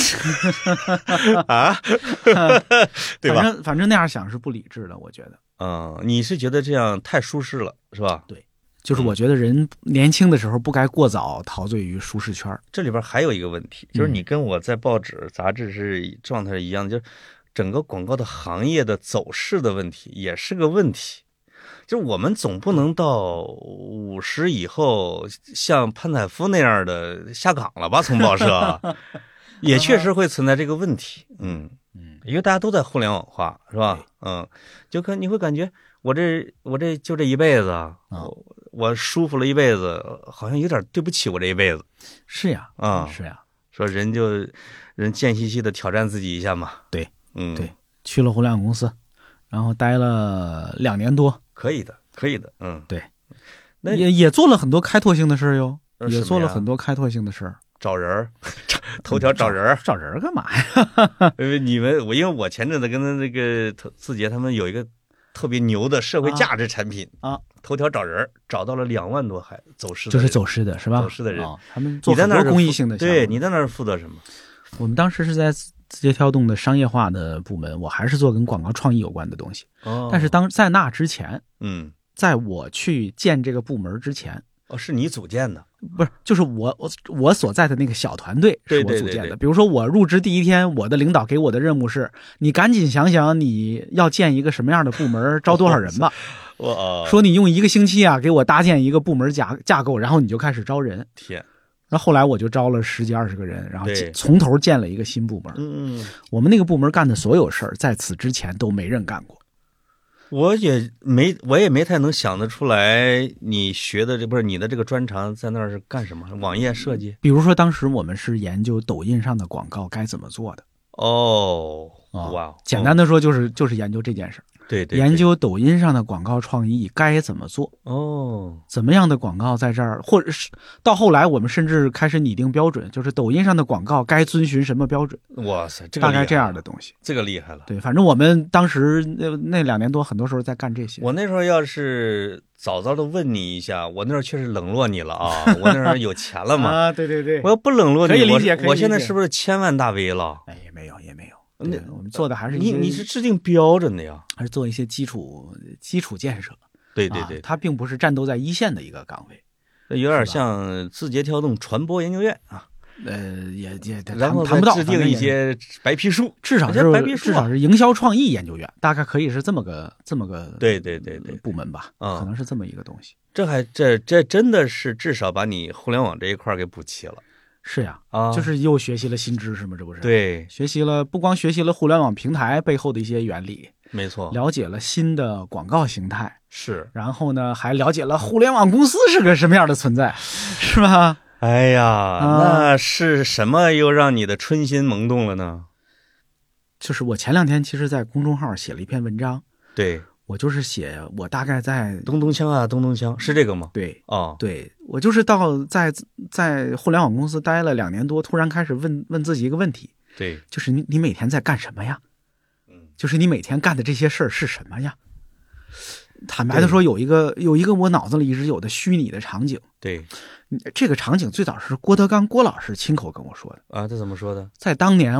A: 啊，对吧？
B: 反正那样想是不理智的，我觉得。
A: 你是觉得这样太舒适了，是吧？
B: 对。就是我觉得人年轻的时候不该过早陶醉于舒适圈。
A: 这里边还有一个问题，就是你跟我在报纸杂志是状态是一样的，就是整个广告的行业的走势的问题也是个问题。就是我们总不能到50以后像潘采夫那样的下岗了吧？从报社也确实会存在这个问题。因为大家都在互联网化，是吧？你会感觉我这就这一辈子我舒服了一辈子，好像有点对不起我这一辈子。
B: 是呀，是呀。
A: 说人贱兮兮的挑战自己一下嘛。
B: 对，对，去了互联网公司，然后待了2年多。
A: 可以的，对。
B: 也做了很多开拓性的事儿哟，也做了很多开拓性的事儿。
A: 找人儿，头条找人儿，
B: 找人干嘛呀？
A: 因为我前阵子跟那个字节他们有一个特别牛的社会价值产品
B: 啊，
A: 头条找人找到了2万多走失的，
B: 就是走失的是吧？
A: 走失的人，
B: 他们做很多公益性的项目。
A: 对，你在那儿负责什么？
B: 我们当时是在字节跳动的商业化的部门，我还是做跟广告创意有关的东西。但是在那之前，在我去建这个部门之前，
A: 是你组建的？
B: 不是，就是我所在的那个小团队是我组建的。
A: 对。
B: 比如说我入职第一天，我的领导给我的任务是，你赶紧想想你要建一个什么样的部门，招多少人吧。说你用1个星期啊，给我搭建一个部门架构，然后你就开始招人。
A: 天！
B: 然后后来我就招了10几20个人，然后从头建了一个新部门。我们那个部门干的所有事儿，在此之前都没人干过。
A: 我也没太能想得出来，你学的不是你的这个专长在那儿是干什么？网页设计？
B: 比如说当时我们是研究抖音上的广告该怎么做的。
A: 哇！
B: 简单的说就是研究这件事。
A: 对，
B: 研究抖音上的广告创意该怎么做。怎么样的广告在这儿，或者是到后来我们甚至开始拟定标准，就是抖音上的广告该遵循什么标准。
A: 哇塞，这个
B: 大概这样的东西，
A: 这个厉害了。
B: 对，反正我们当时那2年多，很多时候在干这些。
A: 我那时候要是早的问你一下，我那时候确实冷落你了啊！我那时候有钱了嘛。
B: 对。
A: 我要不冷落你，
B: 可以理解。
A: 我现在是不是千万大 V 了？
B: 也没有。我们做的还是
A: 你是制定标准的呀，
B: 还是做一些基础建设？
A: 对，
B: 它并不是战斗在一线的一个岗位，
A: 有点像字节跳动传播研究院啊。
B: 也
A: 然后
B: 谈不到
A: 制定一些白皮书，
B: 至少是营销创意研究院，大概可以是这么个
A: 对
B: 部门吧，可能是这么一个东西。
A: 这真的是至少把你互联网这一块给补齐了。
B: 是呀，就是又学习了新知识嘛，这不是？
A: 对，
B: 不光学习了互联网平台背后的一些原理，
A: 没错，
B: 了解了新的广告形态，
A: 是，
B: 然后呢，还了解了互联网公司是个什么样的存在，是吧？
A: 哎呀，那是什么又让你的春心萌动了呢？
B: 就是我前2天其实在公众号写了一篇文章，
A: 对。
B: 我就是写我大概在
A: 咚咚锵是这个吗？
B: 对，对，我就是在互联网公司待了2年多，突然开始问自己一个问题，
A: 对，
B: 就是你每天在干什么呀？就是你每天干的这些事儿是什么呀？坦白的说，有一个我脑子里一直有的虚拟的场景。
A: 对，
B: 这个场景最早是郭德纲郭老师亲口跟我说的
A: 啊。他怎么说的？
B: 在当年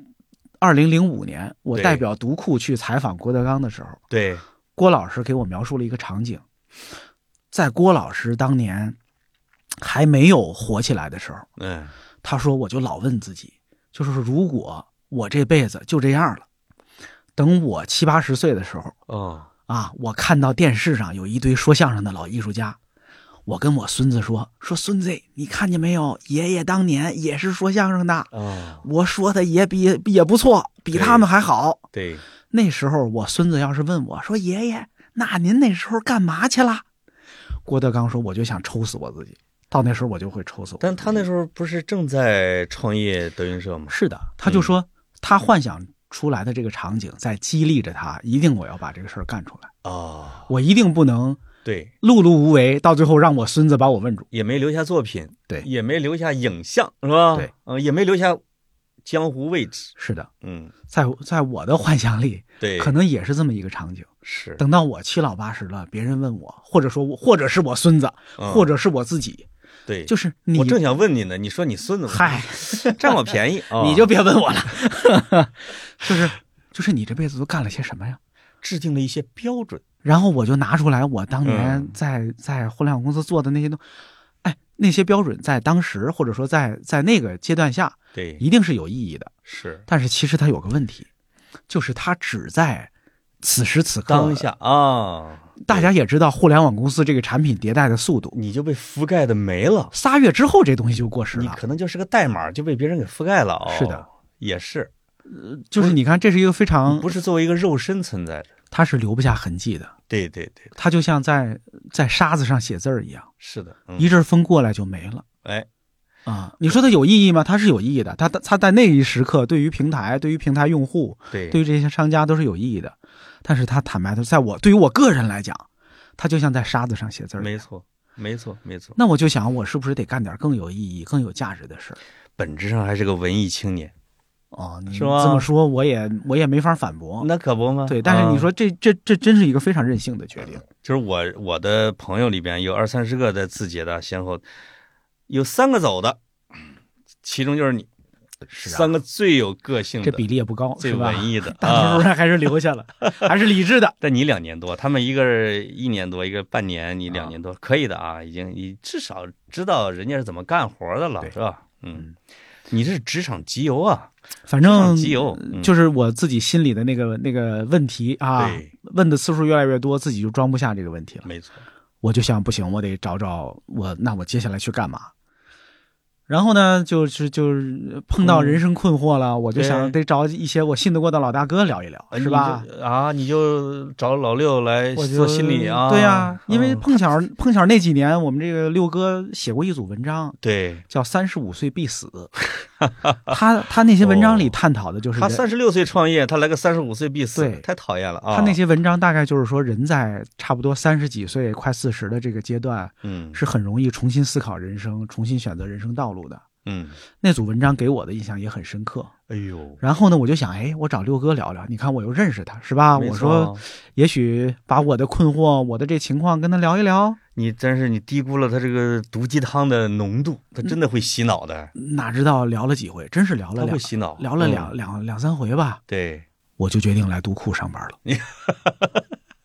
B: 2005年，我代表读库去采访郭德纲的时候，
A: 对，
B: 郭老师给我描述了一个场景，在郭老师当年还没有火起来的时候，他说我就老问自己，就是说如果我这辈子就这样了，等我70、80岁的时候，我看到电视上有一堆说相声的老艺术家，我跟我孙子说孙子，你看见没有？爷爷当年也是说相声的，我说的也不错，比他们还好。
A: 对，
B: 那时候我孙子要是问我说爷爷，那您那时候干嘛去了？郭德纲说我就想抽死我自己，到那时候我就会抽死我自己。
A: 但他那时候不是正在创业德云社吗？
B: 是的，他就说他幻想出来的这个场景在激励着他，一定我要把这个事儿干出来。我一定不能
A: 对
B: 碌碌无为，到最后让我孙子把我问住。
A: 也没留下作品，
B: 对，
A: 也没留下影像，是吧？
B: 对，
A: 也没留下江湖位置。
B: 是的，在我的幻想里，
A: 对，
B: 可能也是这么一个场景。
A: 是，
B: 等到我7老80了，别人问我，或者是我孙子，或者是我自己，
A: 对，
B: 就是
A: 我正想问你呢，你说你孙子，
B: 嗨，
A: 占我便宜，
B: 你就别问我了。就是你这辈子都干了些什么呀？
A: 制定了一些标准，
B: 然后我就拿出来我当年在互联网公司做的那些东西，那些标准在当时或者说在那个阶段下，
A: 对，
B: 一定是有意义的。
A: 是，
B: 但是其实它有个问题，就是它只在此时此刻
A: 当下啊。
B: 大家也知道，互联网公司这个产品迭代的速度，
A: 你就被覆盖的没了。
B: 3月之后，这东西就过时了。
A: 你可能就是个代码，就被别人给覆盖了。
B: 是的，
A: 也是。
B: 就是你看，这是一个非常
A: 不是作为一个肉身存在的，
B: 它是留不下痕迹的。
A: 对，
B: 它就像在沙子上写字儿一样。
A: 是的，
B: 一阵风过来就没了。你说它有意义吗？它是有意义的。它在那一时刻，对于平台用户，对于这些商家都是有意义的。但是它坦白的，对于我个人来讲，它就像在沙子上写字儿。
A: 没错。 没错没错。
B: 那我就想，我是不是得干点更有意义、更有价值的事儿？
A: 本质上还是个文艺青年。
B: 哦，你
A: 是吗？
B: 这么说，我也没法反驳。
A: 那可不吗？
B: 对，但是你说这真是一个非常任性的决定。
A: 就是我的朋友里边有20-30个在字节的，先后有3个走的，其中就是你。
B: 是啊，
A: 3个最有个性的，
B: 这比例也不高，
A: 最文艺的，
B: 大多数人还是留下了，还是理智的。
A: 但你2年多，他们一个1年多，一个半年，你2年多，可以的啊，你至少知道人家是怎么干活的了，是吧？你这是职场集邮啊，
B: 反正
A: 集邮
B: 就是我自己心里的那个问题啊，问的次数越来越多，自己就装不下这个问题了。
A: 没错，
B: 我就想不行，我得找那我接下来去干嘛？然后呢，就是碰到人生困惑了，我就想得找一些我信得过的老大哥聊一聊，是吧？
A: 你就找老六来做心理啊？
B: 对呀，因为碰巧那几年，我们这个六哥写过一组文章，
A: 对，
B: 叫35岁必死。他那些文章里探讨的就是
A: 他36岁创业，他来个35岁必死，
B: 对，
A: 太讨厌了啊！
B: 他那些文章大概就是说，人在差不多30几岁、快40的这个阶段，是很容易重新思考人生、重新选择人生道路的。那组文章给我的印象也很深刻。
A: 哎呦，
B: 然后呢，我就想，我找六哥聊聊，你看我又认识他，是吧？我说，也许把我的困惑、我的这情况跟他聊一聊。
A: 你低估了他这个毒鸡汤的浓度，他真的会洗脑的。
B: 哪知道聊了几回，真是聊了
A: 会洗脑，
B: 聊了两三回吧。
A: 对，
B: 我就决定来读库上班了。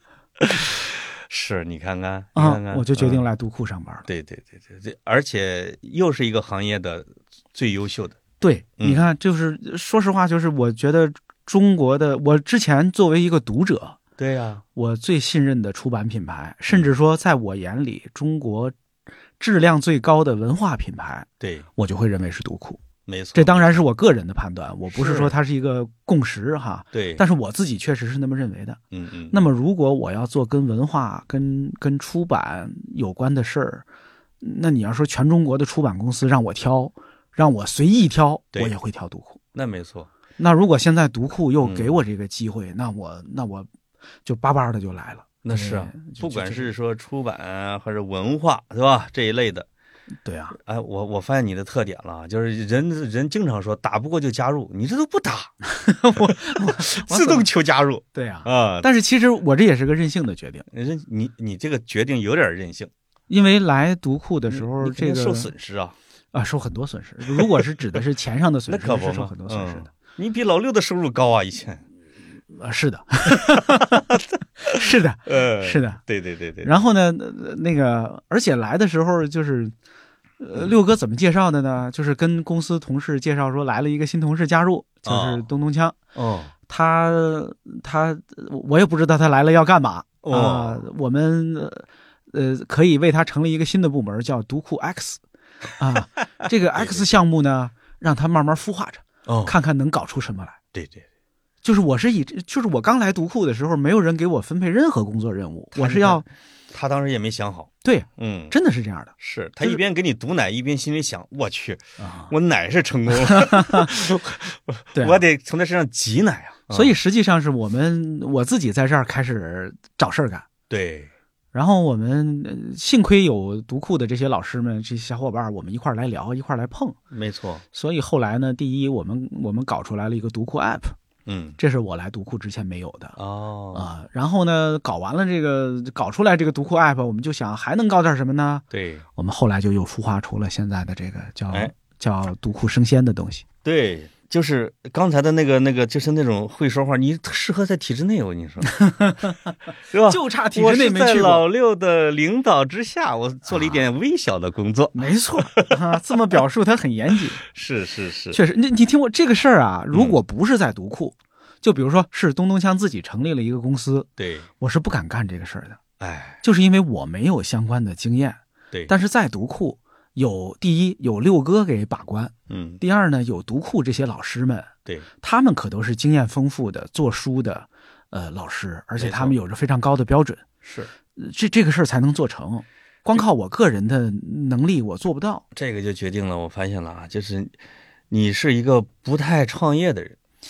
A: 是你看看
B: 我就决定来读库上班了。
A: 对，而且又是一个行业的最优秀的。
B: 对，你看，就是说实话，就是我觉得中国的，我之前作为一个读者，
A: 对呀，
B: 我最信任的出版品牌，甚至说在我眼里，中国质量最高的文化品牌，
A: 对，
B: 我就会认为是读库。
A: 没错，
B: 这当然是我个人的判断，我不是说它是一个共识哈。
A: 对，
B: 但是我自己确实是那么认为的。那么如果我要做跟文化、跟出版有关的事儿，那你要说全中国的出版公司让我挑，让我随意挑，我也会挑读库。
A: 那没错。
B: 那如果现在读库又给我这个机会，那我就巴巴的就来了。
A: 那是啊，不管是说出版啊，或者文化，对吧？这一类的。
B: 对啊，
A: 哎，我发现你的特点了，就是人经常说打不过就加入，你这都不打，我自动求加入。
B: 对啊，但是其实我这也是个任性的决定。
A: 你这个决定有点任性，
B: 因为来读库的时候，这个
A: 受损失啊，
B: 受很多损失。如果是指的是钱上的损失，
A: 那可不
B: 是受很多损失的。
A: 你比老六的收入高啊，以前。
B: 是的，是的，是的，
A: 对。
B: 然后呢，那个，而且来的时候就是。六哥怎么介绍的呢？就是跟公司同事介绍说来了一个新同事加入，就是东东锵。他我也不知道他来了要干嘛我们可以为他成立一个新的部门，叫读库 X 啊。这个 X 项目呢，让他慢慢孵化着，看看能搞出什么来。
A: 对，
B: 就是我刚来读库的时候，没有人给我分配任何工作任务，我是要。
A: 他当时也没想好，
B: 对，真的是这样的。
A: 是他一边给你毒奶，一边心里想：我去，我奶是成功了，我得从他身上挤奶啊。
B: 所以实际上是我自己在这儿开始找事儿干。
A: 对，
B: 然后我们幸亏有读库的这些老师们、这些小伙伴，我们一块儿来聊，一块儿来碰。
A: 没错。
B: 所以后来呢，第一，我们搞出来了一个读库 App。这是我来读库之前没有的然后呢，搞出来这个读库 app， 我们就想还能搞点什么呢？
A: 对，
B: 我们后来就又孵化出了现在的这个叫读库生鲜的东西。
A: 对，就是刚才的那个，就是那种会说话，你适合在体制内，我跟你说，是吧？
B: 就差体制内没去过。
A: 我是在老六的领导之下，我做了一点微小的工作。
B: 没错这么表述，它很严谨。
A: 是，
B: 确实。你听我这个事儿啊，如果不是在读库，就比如说是东东锵自己成立了一个公司，
A: 对，
B: 我是不敢干这个事儿的。就是因为我没有相关的经验。
A: 对，
B: 但是在读库。第一有六哥给把关，第二呢有读库这些老师们，
A: 对，
B: 他们可都是经验丰富的做书的老师，而且他们有着非常高的标准，
A: 是
B: 这个事儿才能做成，光靠我个人的能力我做不到。
A: 这个就决定了，我发现了啊，就是你是一个不太创业的人。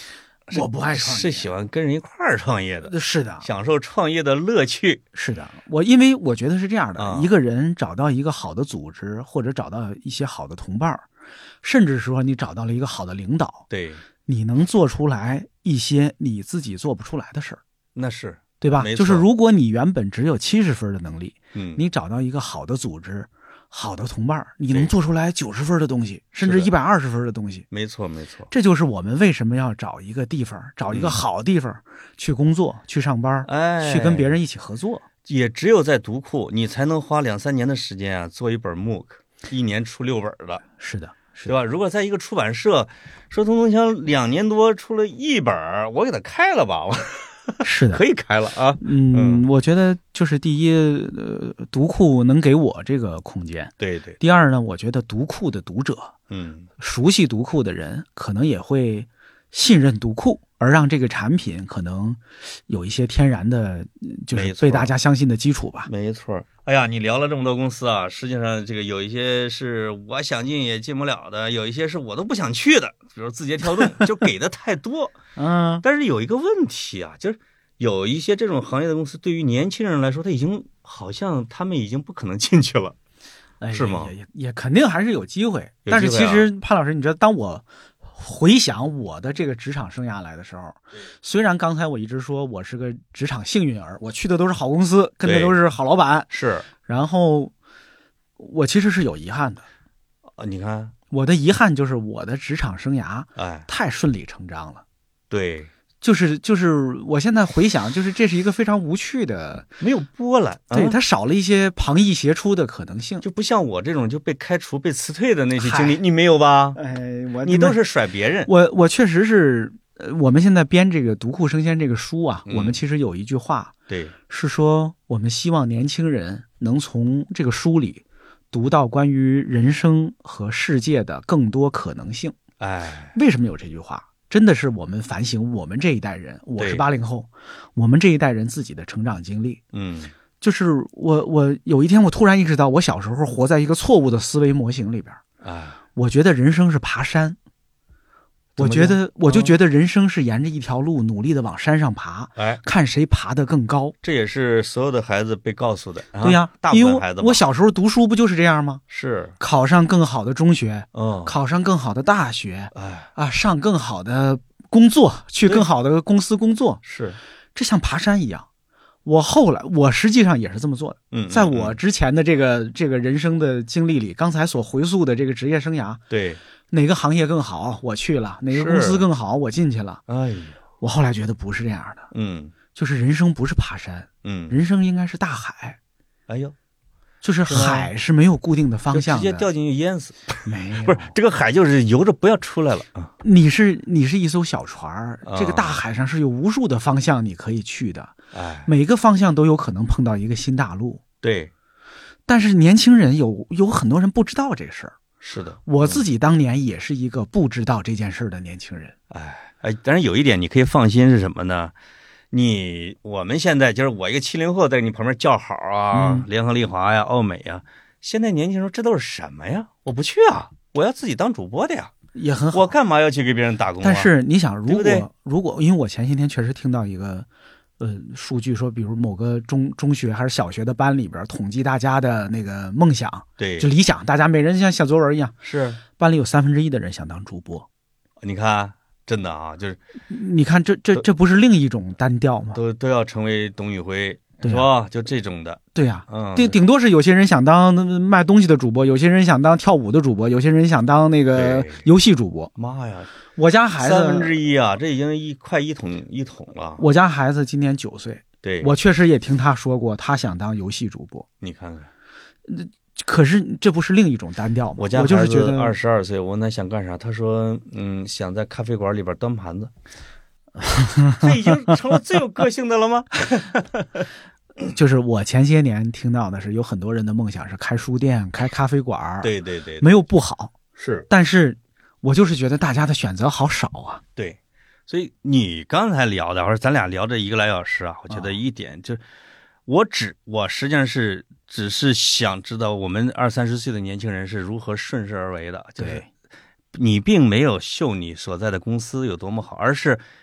B: 我不爱创业，
A: 是喜欢跟人一块儿创业的。
B: 是的，
A: 享受创业的乐趣。
B: 是的，因为我觉得是这样的，一个人找到一个好的组织，或者找到一些好的同伴，甚至说你找到了一个好的领导，
A: 对，
B: 你能做出来一些你自己做不出来的事儿，
A: 那是
B: 对吧？就是如果你原本只有70分的能力，你找到一个好的组织、好的同伴，你能做出来90分的东去，甚至120分的东西。
A: 没错，没错。
B: 这就是我们为什么要找一个地方，找一个好地方去工作、去上班，去跟别人一起合作。
A: 也只有在读库，你才能花2-3年的时间啊，做一本 MOOC， 1年出6本的。
B: 是的。
A: 对吧？如果在一个出版社，说童东强2年多出了1本，我给他开了吧，
B: 是的，
A: 可以开了啊。
B: 我觉得就是第一，读库能给我这个空间。
A: 对对。
B: 第二呢，我觉得读库的读者，熟悉读库的人，可能也会信任读库，而让这个产品可能有一些天然的，就是被大家相信的基础吧。
A: 没错。哎呀，你聊了这么多公司啊，实际上这个有一些是我想进也进不了的，有一些是我都不想去的，比如字节跳动就给的太多。但是有一个问题啊，就是有一些这种行业的公司，对于年轻人来说，好像他们已经不可能进去了，是吗？
B: 也肯定还是有机会。但是其实潘老师，你知道，当我回想我的这个职场生涯来的时候，虽然刚才我一直说我是个职场幸运儿，我去的都是好公司，跟的都是好老板，
A: 是，然
B: 后我其实是有遗憾的。
A: 你看，
B: 我的遗憾就是我的职场生涯太顺理成章了。
A: 对。
B: 就是我现在回想，就是这是一个非常无趣的，
A: 没有波澜，
B: 对，它少了一些旁逸斜出的可能性，
A: 就不像我这种就被开除、被辞退的那些经历，你没有吧？你都是甩别人。
B: 我确实是，我们现在编这个《读库生鲜》这个书啊，我们其实有一句话，
A: 对，
B: 是说我们希望年轻人能从这个书里读到关于人生和世界的更多可能性。为什么有这句话？真的是我们反省我们这一代人，我是80后，我们这一代人自己的成长经历。就是我有一天我突然意识到，我小时候活在一个错误的思维模型里边。我觉得人生是爬山，我就觉得人生是沿着一条路努力的往山上爬，看谁爬得更高。
A: 这也是所有的孩子被告诉的。
B: 对呀，
A: 大部分孩子。
B: 我小时候读书不就是这样吗？
A: 是，
B: 考上更好的中学，考上更好的大学，上更好的工作，去更好的公司工作。
A: 是，
B: 这像爬山一样。我实际上也是这么做的。在我之前的这个人生的经历里，刚才所回溯的这个职业生涯，
A: 对，
B: 哪个行业更好我去了，哪个公司更好我进去了。我后来觉得不是这样的。就是人生不是爬山，人生应该是大海。就是海是没有固定的方向的，
A: 直接掉进去淹死。
B: 没有，
A: 不是这个海就是游着不要出来了啊！
B: 你是一艘小船，这个大海上是有无数的方向你可以去的，每个方向都有可能碰到一个新大陆。
A: 对，
B: 但是年轻人有很多人不知道这事儿。
A: 是的，
B: 我自己当年也是一个不知道这件事的年轻人。
A: 但是有一点你可以放心是什么呢？我们现在就是我一个70后在你旁边叫好啊，联合利华呀、奥美呀，现在年轻人说这都是什么呀？我不去啊，我要自己当主播的呀，
B: 也很好。
A: 我干嘛要去给别人打工啊？
B: 但是你想，如果，因为我前些天确实听到一个数据说，比如某个中学还是小学的班里边统计大家的那个梦想，
A: 对，
B: 就理想，大家每人像写作文一样，
A: 是
B: 班里有1/3的人想当主播。
A: 你看。真的啊，就是
B: 你看这不是另一种单调吗？
A: 都要成为董宇辉，是吧？就这种的。
B: 对呀，顶多是有些人想当卖东西的主播，有些人想当跳舞的主播，有些人想当那个游戏主播。
A: 妈呀，
B: 我家孩子
A: 1/3啊，这已经快一统了。
B: 我家孩子今年9岁，
A: 对，
B: 我确实也听他说过，他想当游戏主播。
A: 你看看。
B: 可是这不是另一种单调吗？
A: 我家孩子22岁，我问他想干啥，他说想在咖啡馆里边端盘子。他已经成了最有个性的了吗？
B: 就是我前些年听到的是，有很多人的梦想是开书店、开咖啡馆。
A: 对，
B: 没有不好，
A: 是，
B: 但是我就是觉得大家的选择好少啊。
A: 对，所以你刚才聊的，或者咱俩聊这1个来小时啊，我觉得一点就，我实际上是只是想知道我们20-30岁的年轻人是如何顺势而为的，就是你并没有秀你所在的公司有多么好，而是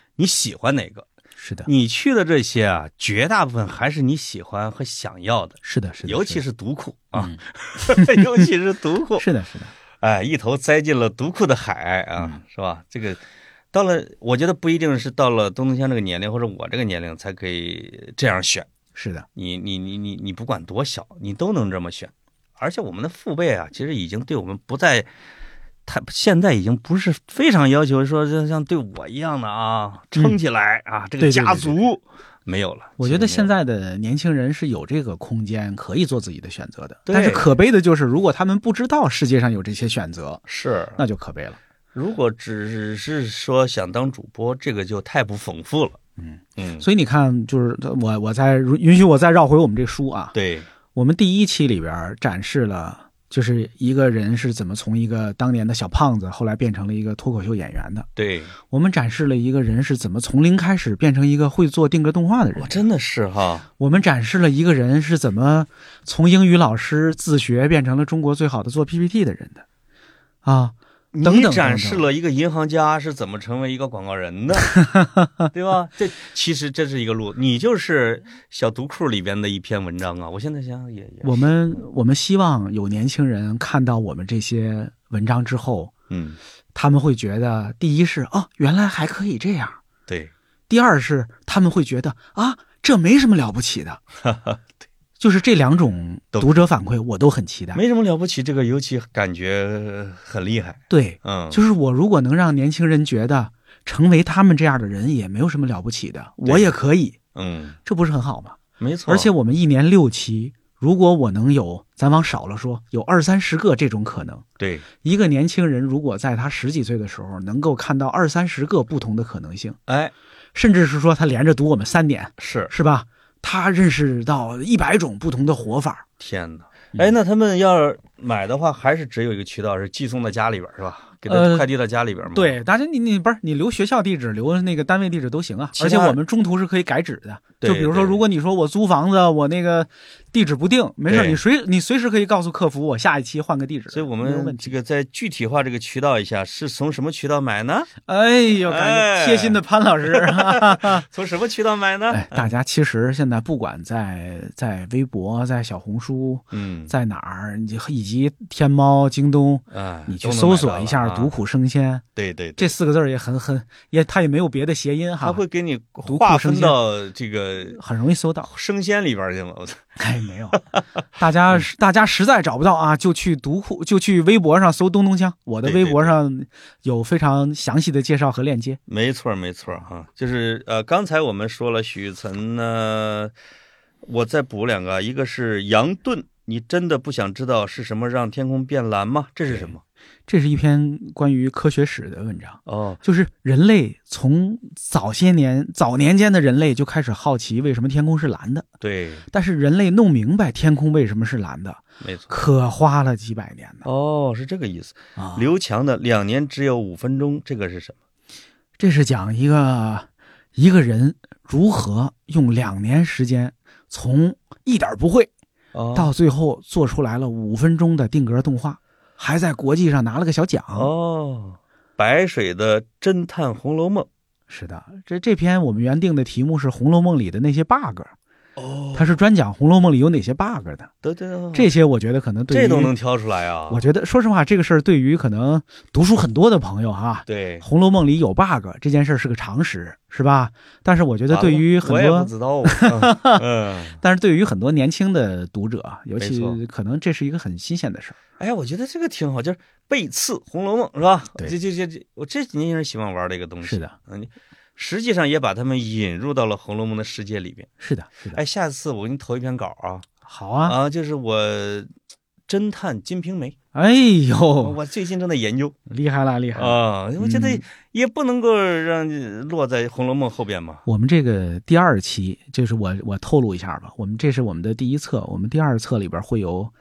A: 你喜欢哪个。
B: 是的，
A: 你去的这些啊，绝大部分还是你喜欢和想要的。
B: 是的，是的，
A: 尤其是读库啊，尤其是读库。
B: 是的，是的。
A: 哎，一头栽进了读库的海啊，是吧？这个到了，我觉得不一定是到了东东乡这个年龄或者我这个年龄才可以这样选。
B: 是的，
A: 你不管多小，你都能这么选。而且我们的父辈啊，其实已经对我们不再。他现在已经不是非常要求说像对我一样的啊，撑起来啊，这个家族没有了。
B: 我觉得现在的年轻人是有这个空间可以做自己的选择的，但是可悲的就是，如果他们不知道世界上有这些选择，
A: 是
B: 那就可悲了。
A: 如果只是说想当主播，这个就太不丰富了。
B: 所以你看，就是我再允许我再绕回我们这书啊，
A: 对，
B: 我们第一期里边展示了。就是一个人是怎么从一个当年的小胖子后来变成了一个脱口秀演员的。
A: 对，
B: 我们展示了一个人是怎么从零开始变成一个会做定格动画的人。
A: 真的是哈。
B: 我们展示了一个人是怎么从英语老师自学变成了中国最好的做 PPT 的人的。啊，等等。
A: 你展示了一个银行家是怎么成为一个广告人的，对吧？其实这是一个路，你就是小读库里边的一篇文章啊。我现在想想也
B: 我们希望有年轻人看到我们这些文章之后，他们会觉得，第一是原来还可以这样，
A: 对；
B: 第二是他们会觉得这没什么了不起的。就是这两种读者反馈我都很期待。
A: 没什么了不起，这个尤其感觉很厉害。
B: 对，就是我如果能让年轻人觉得成为他们这样的人也没有什么了不起的，我也可以，这不是很好吗？
A: 没错。
B: 而且我们一年6期，如果我能有，咱往少了说，有20-30个这种可能。
A: 对，
B: 一个年轻人如果在他10几岁的时候能够看到20-30个不同的可能性，甚至是说他连着读我们3年，是吧？他认识到100种不同的活法。
A: 天哪！那他们要买的话，还是只有一个渠道，是寄送到家里边，是吧？给他快递到家里边吗？
B: 对，大家你不是你留学校地址，留那个单位地址都行啊。而且我们中途是可以改址的。就比如说，如果你说我租房子，我那个地址不定，没事，你随时可以告诉客服，我下一期换个地址。
A: 所以我们这个再具体化这个渠道一下，是从什么渠道买呢？
B: 哎呦，感觉贴心的潘老师。
A: 从什么渠道买呢？
B: 大家其实现在不管在微博、在小红书，在哪儿，以及天猫、京东，你去搜索一下“读库生鲜”，
A: 对，
B: 这4个字也它也没有别的谐音哈，
A: 它会给你划分到这个
B: 很容易搜到
A: 生鲜里边去了。
B: 没有，大家实在找不到啊，就去读库，就去微博上搜东东乡，我的微博上有非常详细的介绍和链接。
A: 没错哈，就是刚才我们说了许岑呢，我再补2个，一个是杨顿，你真的不想知道是什么让天空变蓝吗？这是什么？
B: 这是一篇关于科学史的文章。就是人类从早年间的人类就开始好奇为什么天空是蓝的。
A: 对，
B: 但是人类弄明白天空为什么是蓝的，
A: 没错，
B: 可花了几百年呢。
A: 是这个意思。刘强的2年只有5分钟，这个是什么？
B: 这是讲一个人如何用2年时间从一点不会到最后做出来了5分钟的定格动画，还在国际上拿了个小奖。
A: 白水的侦探红楼梦。
B: 是的，这篇我们原定的题目是红楼梦里的那些 bug。他是专讲红楼梦里有哪些 bug 的。
A: 对，
B: 这些我觉得可能对于
A: 这都能挑出来啊。
B: 我觉得说实话，这个事儿对于可能读书很多的朋友
A: 对，
B: 红楼梦里有 bug 这件事是个常识，是吧？但是我觉得对于很多
A: 我也不知道。
B: 但是对于很多年轻的读者，尤其可能这是一个很新鲜的事儿。
A: 我觉得这个挺好，就是背刺红楼梦，是吧？对，我这几年也是喜欢玩的一个东西。
B: 是的，
A: 实际上也把他们引入到了红楼梦的世界里边。
B: 是的。
A: 下次我给你投一篇稿啊。
B: 好啊。
A: 就是我侦探金瓶梅。
B: 哎呦，
A: 我最近正在研究。厉害了我觉得也不能够让落在红楼梦后边嘛。
B: 我们这个第2期就是我透露一下吧，这是我们的第1册，我们第2册里边会有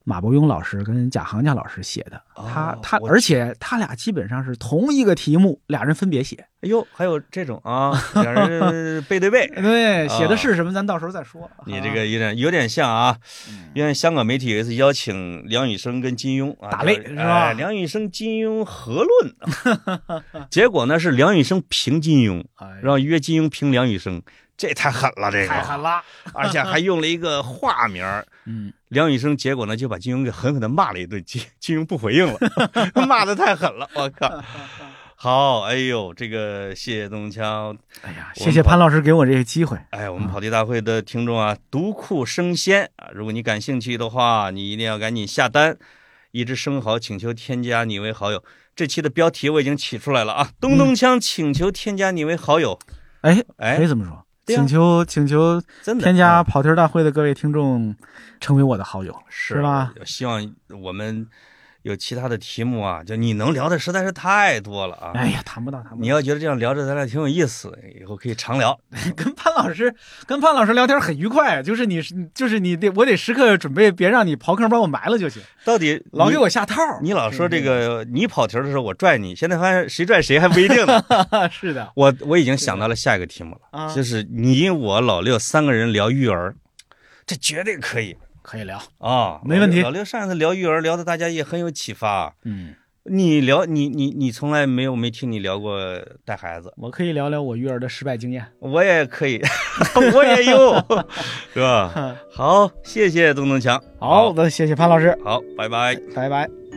B: 马伯庸老师跟贾行家老师写的。而且他俩基本上是同一个题目，俩人分别写。
A: 哎呦，还有这种啊，两人背对背。
B: 对，写的是什么，咱到时候再说。
A: 你这个有点像啊，因为香港媒体有一次邀请梁羽生跟金庸
B: 打擂是吧？
A: 梁羽生金庸合论，结果呢是梁羽生评金庸，然后约金庸评梁羽生。这太狠了，这个
B: 太狠了，
A: 而且还用了一个化名。梁羽生结果呢就把金庸给狠狠的骂了一顿，金庸不回应了，骂的太狠了，我靠！好，哎呦，这个谢谢东强，
B: 哎呀，谢谢潘老师给我这个机会。
A: 哎，我们跑题大会的听众啊，独库生鲜啊，如果你感兴趣的话，你一定要赶紧下单。一只生蚝请求添加你为好友，这期的标题我已经起出来了啊，东强请求添加你为好友。
B: 哎，可以这么说。请求添加跑题大会的各位听众成为我的好友，是吧？
A: 希望我们有其他的题目啊，就你能聊的实在是太多了啊！
B: 哎呀，谈不到。
A: 你要觉得这样聊着咱俩挺有意思，以后可以常聊。
B: 跟潘老师聊天很愉快，就是你我得时刻准备，别让你刨坑把我埋了就行。
A: 到底
B: 老给我下套，
A: 你老说这个你跑题的时候我拽你，现在发现谁拽谁还不一定呢。
B: 是的，
A: 我已经想到了下一个题目了，就是你我老六三个人聊育儿，这绝对可以。
B: 可以聊
A: 啊，
B: 没问题。
A: 老刘上一次聊育儿，聊的大家也很有启发。你从来没听你聊过带孩子。
B: 我可以聊聊我育儿的失败经验。
A: 我也可以，我也有，是吧？好，谢谢东强。
B: 好的，谢谢潘老师。
A: 好，拜拜，
B: 拜拜。